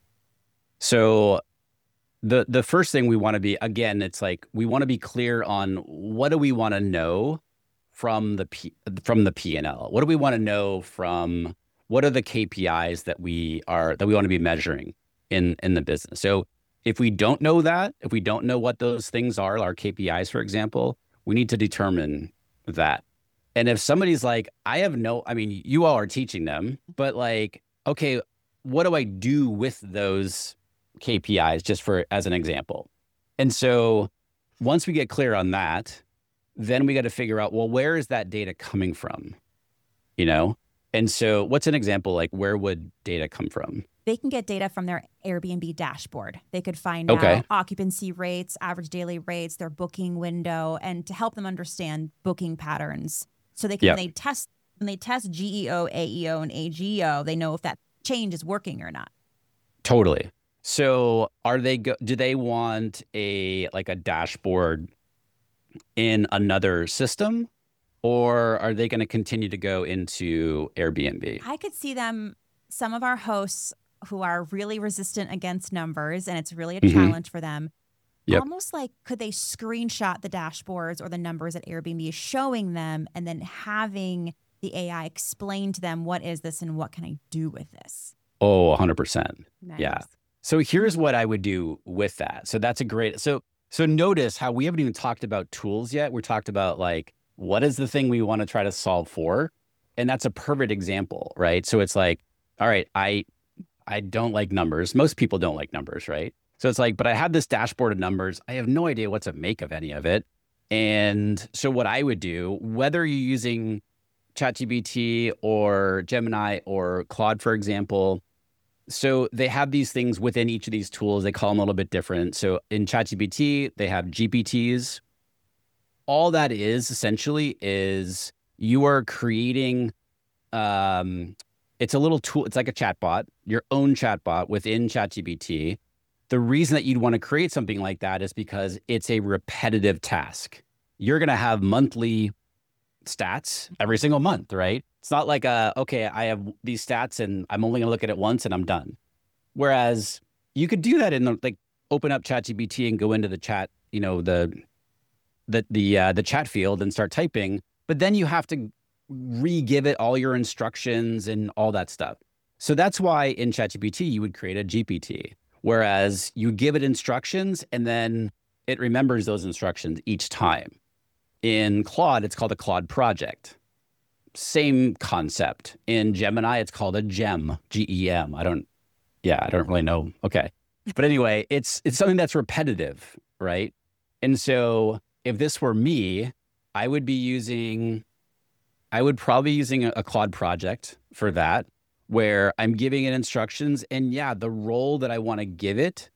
So the the first thing we want to be, again, it's like we want to be clear on what do we want to know from the P, from the P and L? What do we want to know from what are the K P Is that we are that we want to be measuring in in the business? So if we don't know that, if we don't know what those things are, our K P Is, for example, we need to determine that. And if somebody's like, I have no, I mean, you all are teaching them, but like, okay, what do I do with those K P Is, just for as an example? And so once we get clear on that, then we got to figure out, well, where is that data coming from? You know? And so what's an example, like where would data come from? They can get data from their Airbnb dashboard. They could find okay. out occupancy rates, average daily rates, their booking window, and to help them understand booking patterns. So they can, yep. when they test, when they test G E O, A E O, and A G O, they know if that change is working or not. Totally. So are they go do they want a like a dashboard in another system, or are they going to continue to go into Airbnb? I could see them, some of our hosts who are really resistant against numbers, and it's really a Mhm. challenge for them. Yep. Almost like, could they screenshot the dashboards or the numbers that Airbnb is showing them, and then having the A I explain to them, what is this and what can I do with this? Oh, one hundred percent. Nice. Yeah. So here's what I would do with that. So that's a great, so, so notice how we haven't even talked about tools yet. We talked about like, what is the thing we want to try to solve for? And that's a perfect example, right? So it's like, all right, I, I don't like numbers. Most people don't like numbers, right? So it's like, but I have this dashboard of numbers. I have no idea what to make of any of it. And so what I would do, whether you're using ChatGPT or Gemini or Claude, for example, so they have these things within each of these tools. They call them a little bit different. So in ChatGPT, they have G P Ts. All that is essentially is you are creating, um, it's a little tool. It's like a chatbot, your own chatbot within ChatGPT. The reason that you'd want to create something like that is because it's a repetitive task. You're going to have monthly stats every single month, right? It's not like, uh, okay, I have these stats and I'm only going to look at it once and I'm done. Whereas you could do that in the, like, open up ChatGPT and go into the chat, you know, the, the, the, uh, the chat field and start typing, but then you have to re-give it all your instructions and all that stuff. So that's why in ChatGPT, you would create a G P T, whereas you give it instructions and then it remembers those instructions each time. In Claude, it's called a Claude project. Same concept. In Gemini, it's called a gem, G E M. I don't, yeah, I don't really know. Okay. But anyway, it's it's something that's repetitive, right? And so if this were me, I would be using, I would probably be using a, a Claude project for that, where I'm giving it instructions. And yeah, the role that I want to give it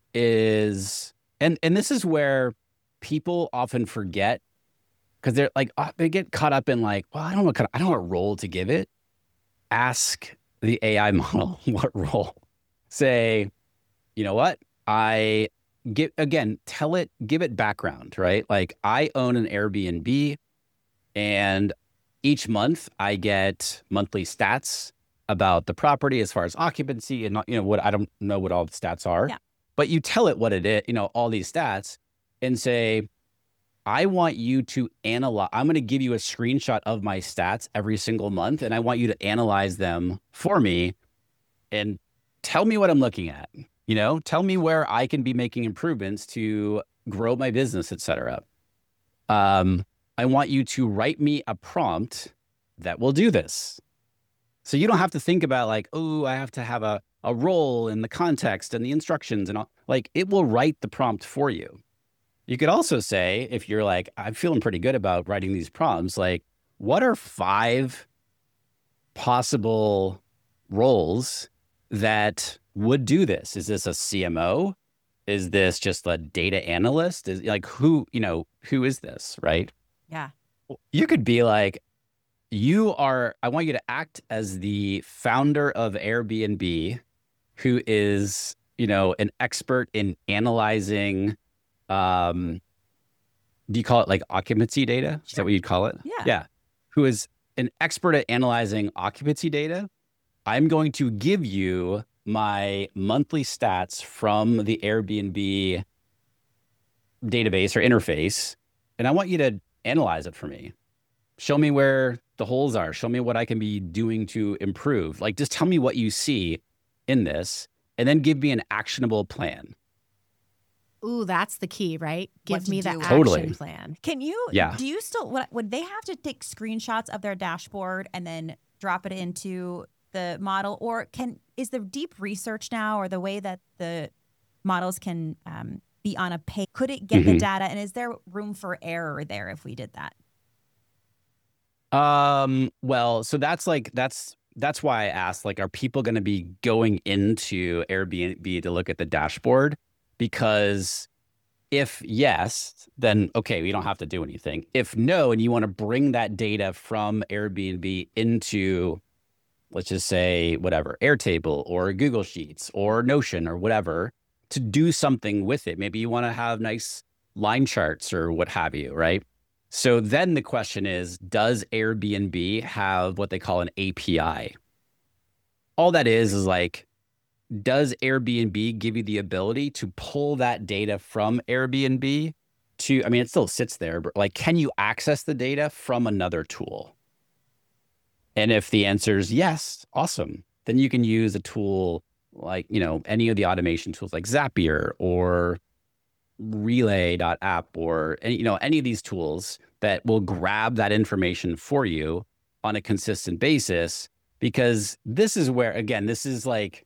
is, and and this is where people often forget, because they're like, oh, they get caught up in like, well, I don't know, I don't know what role to give it. Ask the A I model what role. Say, you know what? I give, again, tell it, give it background, right? Like, I own an Airbnb, and each month I get monthly stats about the property as far as occupancy and, you know, what, I don't know what all the stats are, Yeah. but you tell it what it is, you know, all these stats, and say, I want you to analyze, I'm going to give you a screenshot of my stats every single month, and I want you to analyze them for me and tell me what I'm looking at. You know, tell me where I can be making improvements to grow my business, et cetera. Um, I want you to write me a prompt that will do this. So you don't have to think about like, oh, I have to have a, a role in the context and the instructions and all. Like, it will write the prompt for you. You could also say, if you're like, I'm feeling pretty good about writing these prompts, like, what are five possible roles that would do this? Is this a C M O? Is this just a data analyst? Is like, who, you know, who is this, right? Yeah. You could be like, you are, I want you to act as the founder of Airbnb, who is, you know, an expert in analyzing, um, do you call it like occupancy data? Is that what you'd call it? Yeah. Yeah. Who is an expert at analyzing occupancy data. I'm going to give you my monthly stats from the Airbnb database or interface, and I want you to analyze it for me. Show me where the holes are. Show me what I can be doing to improve. Like, just tell me what you see in this, and then give me an actionable plan. Ooh, that's the key, right? What Give to me the do. action Totally. plan. Can you, Yeah. do you still, what, would they have to take screenshots of their dashboard and then drop it into the model? Or can, is the deep research now, or the way that the models can um, be on a page, could it get the Mhm. data? And is there room for error there if we did that? Um, well, so that's like, that's, that's why I asked, like, are people going to be going into Airbnb to look at the dashboard? Because if yes, then okay, we don't have to do anything. If no, and you want to bring that data from Airbnb into let's just say whatever, Airtable or Google Sheets or Notion or whatever, to do something with it. Maybe you want to have nice line charts or what have you, right? So then the question is, does Airbnb have what they call an A P I? All that is is like, does Airbnb give you the ability to pull that data from Airbnb to, I mean, it still sits there, but like, can you access the data from another tool? And if the answer is yes, awesome. Then you can use a tool like, you know, any of the automation tools like Zapier or relay dot app or, you know, any of these tools that will grab that information for you on a consistent basis. Because this is where, again, this is like,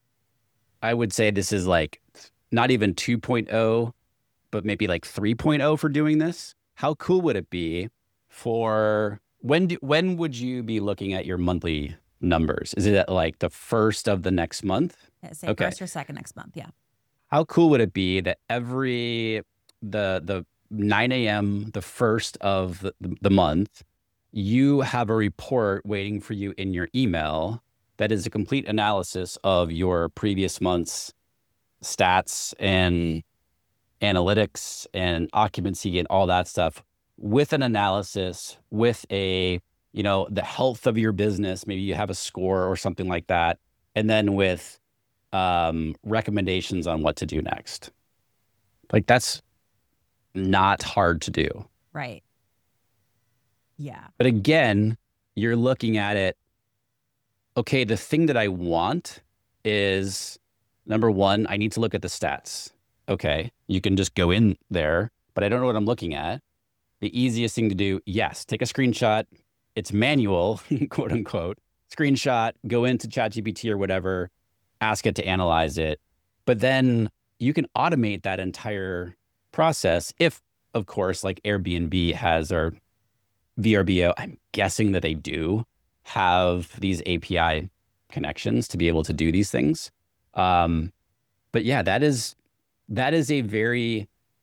I would say this is like not even two point oh, but maybe like three point oh for doing this. How cool would it be for, when do, when would you be looking at your monthly numbers? Is it at like the first of the next month? Yeah, say Okay. first or second next month. Yeah. How cool would it be that every, the the nine a.m., the first of the, the month, you have a report waiting for you in your email that is a complete analysis of your previous month's stats and analytics and occupancy and all that stuff, with an analysis, with a, you know, the health of your business. Maybe you have a score or something like that. And then with um, recommendations on what to do next. Like, that's not hard to do. Right. Yeah. But again, you're looking at it, okay, the thing that I want is, number one, I need to look at the stats. Okay, you can just go in there, but I don't know what I'm looking at. The easiest thing to do, yes, take a screenshot. It's manual, quote unquote, screenshot, go into ChatGPT or whatever, ask it to analyze it. But then you can automate that entire process if, of course, like Airbnb has, or V R B O, I'm guessing that they do have these A P I connections to be able to do these things. Um, but yeah, that is, that is a very,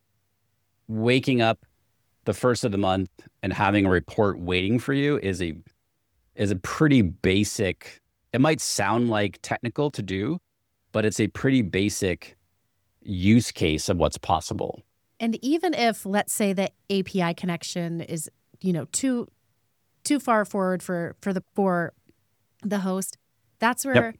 waking up the first of the month and having a report waiting for you is a, is a pretty basic, it might sound like technical to do, but it's a pretty basic use case of what's possible. And even if, let's say, the A P I connection is, you know, too too far forward for for the for the host, that's where Yep.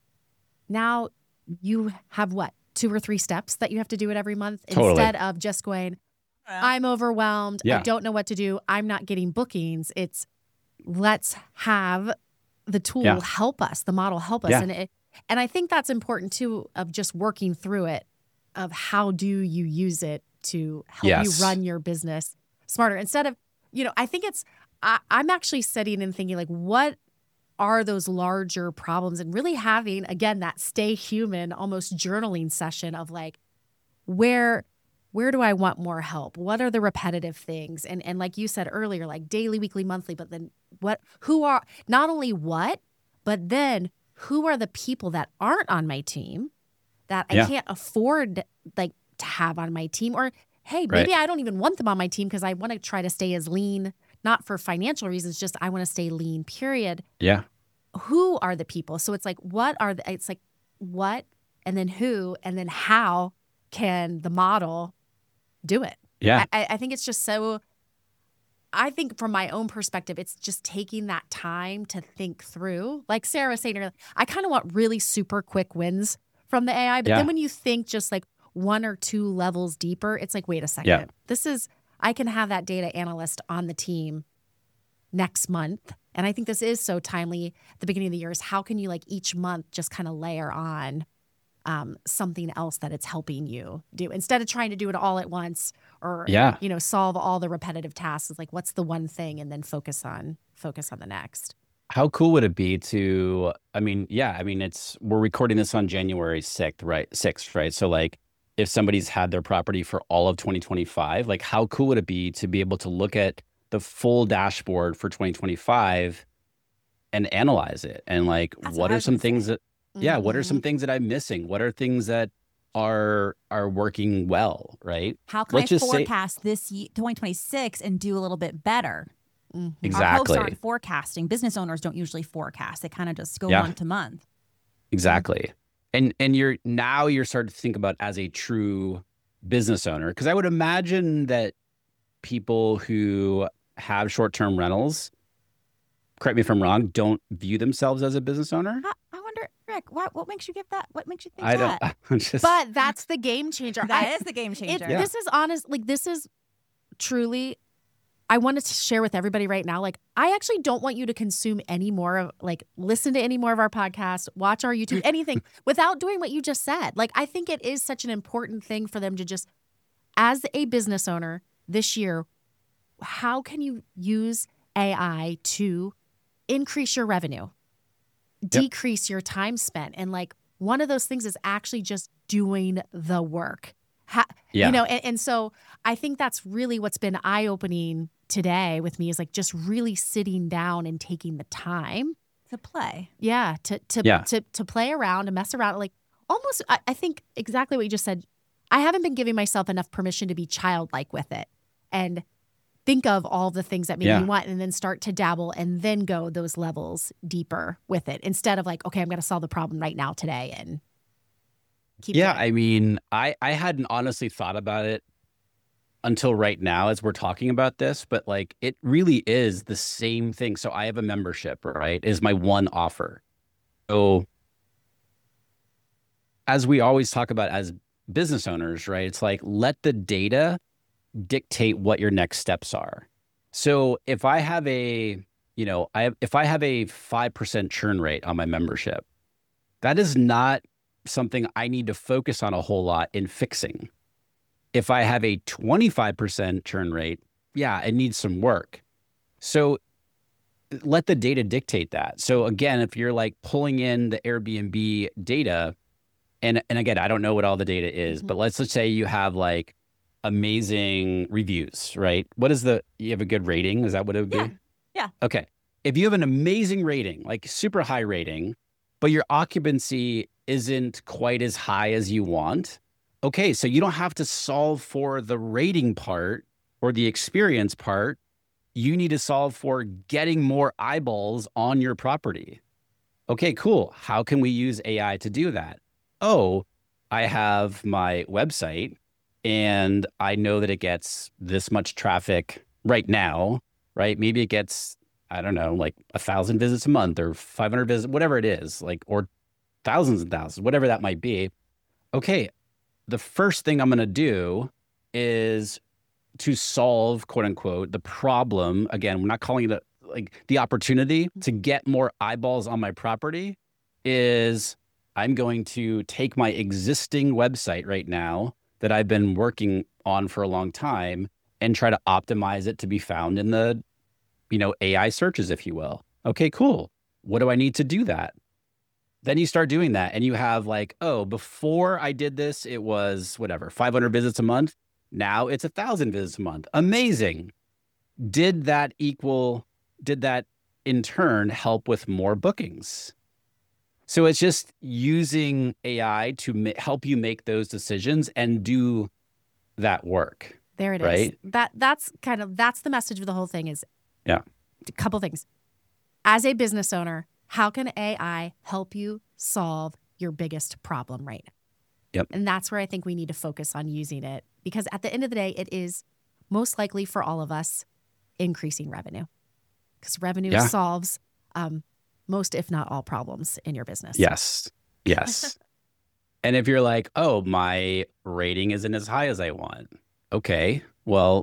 now you have what, two or three steps that you have to do it every month, Totally. instead of just going, I'm overwhelmed, Yeah. I don't know what to do, I'm not getting bookings. It's, let's have the tool Yeah. help us, the model help us. Yeah. And it, and I think that's important too, of just working through it, of how do you use it to help Yes. you run your business smarter, instead of, you know, I think it's, I, I'm actually sitting and thinking, like, what are those larger problems, and really having, again, that stay human, almost journaling session of like, where, where do I want more help? What are the repetitive things? And, and like you said earlier, like daily, weekly, monthly, but then what, who are, not only what, but then who are the people that aren't on my team that I Yeah. can't afford, like, to have on my team? Or, hey, Right. maybe I don't even want them on my team because I want to try to stay as lean, not for financial reasons, just I want to stay lean, period. Yeah. Who are the people? So it's like, what are the, it's like, what, and then who, and then how can the model do it? Yeah. I, I think it's just so, I think from my own perspective, it's just taking that time to think through. Like Sarah was saying earlier, I kind of want really super quick wins from the A I. But Yeah. then when you think just like one or two levels deeper, it's like, wait a second. Yeah. This is, I can have that data analyst on the team next month. And I think this is so timely at the beginning of the year, is how can you, like, each month just kind of layer on um, something else that it's helping you do, instead of trying to do it all at once, or, Yeah. you know, solve all the repetitive tasks. It's like, what's the one thing, and then focus on, focus on the next. How cool would it be to, I mean, yeah, I mean, it's, we're recording this on January sixth, right? sixth, right? So like, if somebody's had their property for all of twenty twenty-five, like, how cool would it be to be able to look at the full dashboard for twenty twenty-five and analyze it? And like, That's what what I are was some gonna things say. that, yeah, what are Mhm. some things that I'm missing? What are things that are, are working well, right? How can Let's I just say- forecast this ye- twenty twenty-six and do a little bit better? Mhm. Exactly. Our hosts aren't forecasting. Business owners don't usually forecast. They kind of just go Yeah. month to month. Exactly. And and you're now you're starting to think about as a true business owner, because I would imagine that people who have short-term rentals, correct me if I'm wrong, don't view themselves as a business owner. I, I wonder, Rick, what what makes you give that? What makes you think I that? don't. I'm just. But that's the game changer. That I- is the game It, changer. Yeah. This is honest. Like, this is truly, I wanted to share with everybody right now. Like, I actually don't want you to consume any more of, like, listen to any more of our podcast, watch our YouTube, anything without doing what you just said. Like, I think it is such an important thing for them to just, as a business owner this year, how can you use A I to increase your revenue, decrease your time spent? And like, one of those things is actually just doing the work. Ha- Yeah. You know, and, and so I think that's really what's been eye-opening today with me is like just really sitting down and taking the time. To play. Yeah. To to Yeah. to to play around and mess around. Like almost I, I think exactly what you just said. I haven't been giving myself enough permission to be childlike with it and think of all the things that make Yeah. me want and then start to dabble and then go those levels deeper with it instead of like, okay, I'm going to solve the problem right now today and keep Yeah, going. I mean, I I hadn't honestly thought about it until right now as we're talking about this, but like it really is the same thing. So I have a membership, right? Is my one offer. So as we always talk about as business owners, right? It's like let the data dictate what your next steps are. So if I have a, you know, I have, if I have a five percent churn rate on my membership, that is not something I need to focus on a whole lot in fixing. If I have a twenty-five percent churn rate, yeah, it needs some work. So let the data dictate that. So again, if you're like pulling in the Airbnb data, and and again, I don't know what all the data is, Mhm. but let's just say you have like amazing reviews, right? What is the, you have a good rating? Is that what it would Yeah. be? Yeah. Okay. If you have an amazing rating, like super high rating, but your occupancy isn't quite as high as you want, okay, so you don't have to solve for the rating part or the experience part. You need to solve for getting more eyeballs on your property. Okay, cool. How can we use A I to do that? Oh, I have my website and I know that it gets this much traffic right now, right? Maybe it gets, I don't know, like a thousand visits a month or five hundred visits, whatever it is, like, or thousands and thousands, whatever that might be. Okay, the first thing I'm going to do is to solve, quote unquote, the problem. Again, we're not calling it a, like the opportunity to get more eyeballs on my property is I'm going to take my existing website right now that I've been working on for a long time and try to optimize it to be found in the, you know, A I searches, if you will. Okay, cool. What do I need to do that? Then you start doing that and you have like, oh, before I did this, it was whatever, five hundred visits a month. Now it's a thousand visits a month. Amazing. Did that equal, did that in turn help with more bookings? So it's just using A I to ma- help you make those decisions and do that work. There it is. Right? That that's kind of that's the message of the whole thing is Yeah. a couple things. As a business owner, how can A I help you solve your biggest problem right now? Yep. And that's where I think we need to focus on using it because at the end of the day, it is most likely for all of us increasing revenue because revenue Yeah. solves um, most, if not all, problems in your business. Yes. Yes. And if you're like, oh, my rating isn't as high as I want. Okay, well,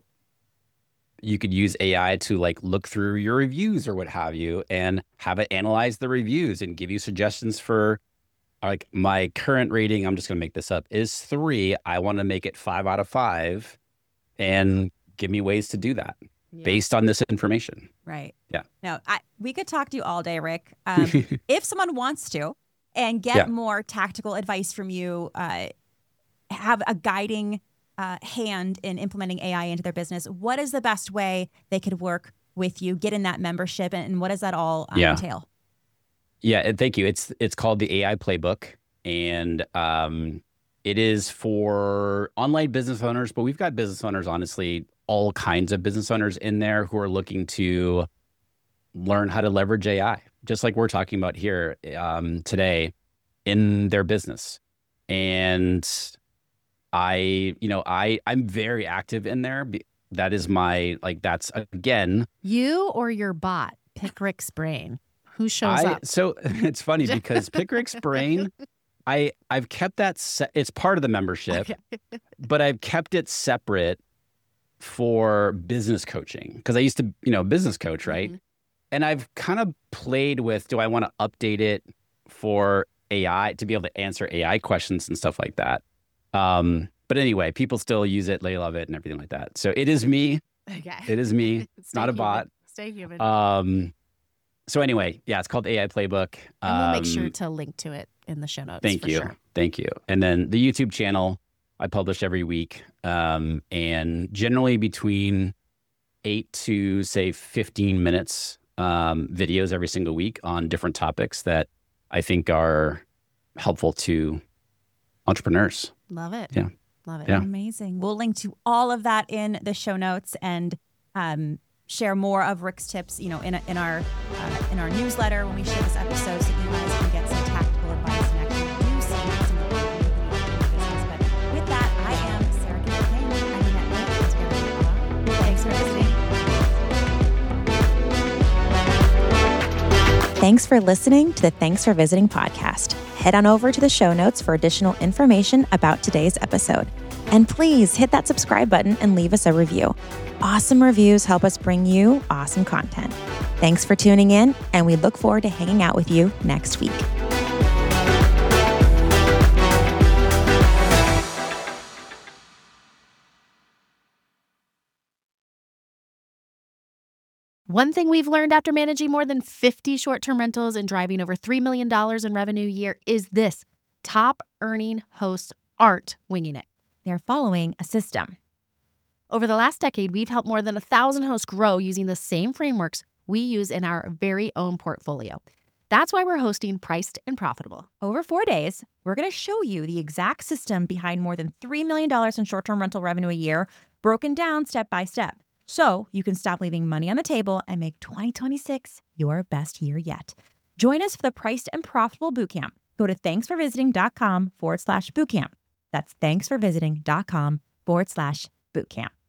you could use A I to like look through your reviews or what have you and have it analyze the reviews and give you suggestions for like my current rating. I'm just going to make this up is three. I want to make it five out of five and give me ways to do that Yeah. based on this information. Right. Yeah. No, I, we could talk to you all day, Rick. Um, if someone wants to and get Yeah. more tactical advice from you, uh, have a guiding uh, hand in implementing A I into their business, what is the best way they could work with you, get in that membership, and, and what does that all um, Yeah. entail? Yeah, and thank you. It's it's called the A I Playbook, and um, It is for online business owners, but we've got business owners, honestly, all kinds of business owners in there who are looking to learn how to leverage A I, just like we're talking about here um, today in their business. And I, you know, I, I'm very active in there. That is my, like, that's again. You or your bot, Pick Rick's Brain? Who shows I, up? So it's funny because Pick Rick's Brain, I, I've kept that, se- it's part of the membership, Okay. but I've kept it separate for business coaching because I used to, you know, business coach, right? Mm-hmm. And I've kind of played with, do I want to update it for A I to be able to answer A I questions and stuff like that? Um, but anyway, people still use it. They love it and everything like that. So it is me. Okay. It is me. It's Stay not a human. bot. Stay human. Um, so anyway, yeah, it's called A I Playbook. and we'll make Um, sure to link to it in the show notes. Thank for you. Sure. Thank you. And then the YouTube channel, I publish every week, um, and generally between eight to say fifteen minutes um, videos every single week on different topics that I think are helpful to entrepreneurs. Love it. Yeah. Love it. Yeah. Amazing. We'll link to all of that in the show notes and um, share more of Rick's tips, you know, in, in our uh, in our newsletter when we share this episode, so you guys can get some tactical advice and actually do some some of the things that you need to do in your business. But with that, I am Sarah Kay. I'm Annette Lake. Together we are. Thanks for listening. Thanks for listening to the Thanks for Visiting podcast. Head on over to the show notes for additional information about today's episode. And please hit that subscribe button and leave us a review. Awesome reviews help us bring you awesome content. Thanks for tuning in, and we look forward to hanging out with you next week. One thing we've learned after managing more than fifty short-term rentals and driving over three million dollars in revenue a year is this: top earning hosts aren't winging it. They're following a system. Over the last decade, we've helped more than a thousand hosts grow using the same frameworks we use in our very own portfolio. That's why we're hosting Priced and Profitable. Over four days, we're going to show you the exact system behind more than three million dollars in short-term rental revenue a year, broken down step by step, so you can stop leaving money on the table and make twenty twenty-six your best year yet. Join us for the Priced and Profitable Bootcamp. Go to thanksforvisiting.com forward slash bootcamp. That's thanksforvisiting.com forward slash bootcamp.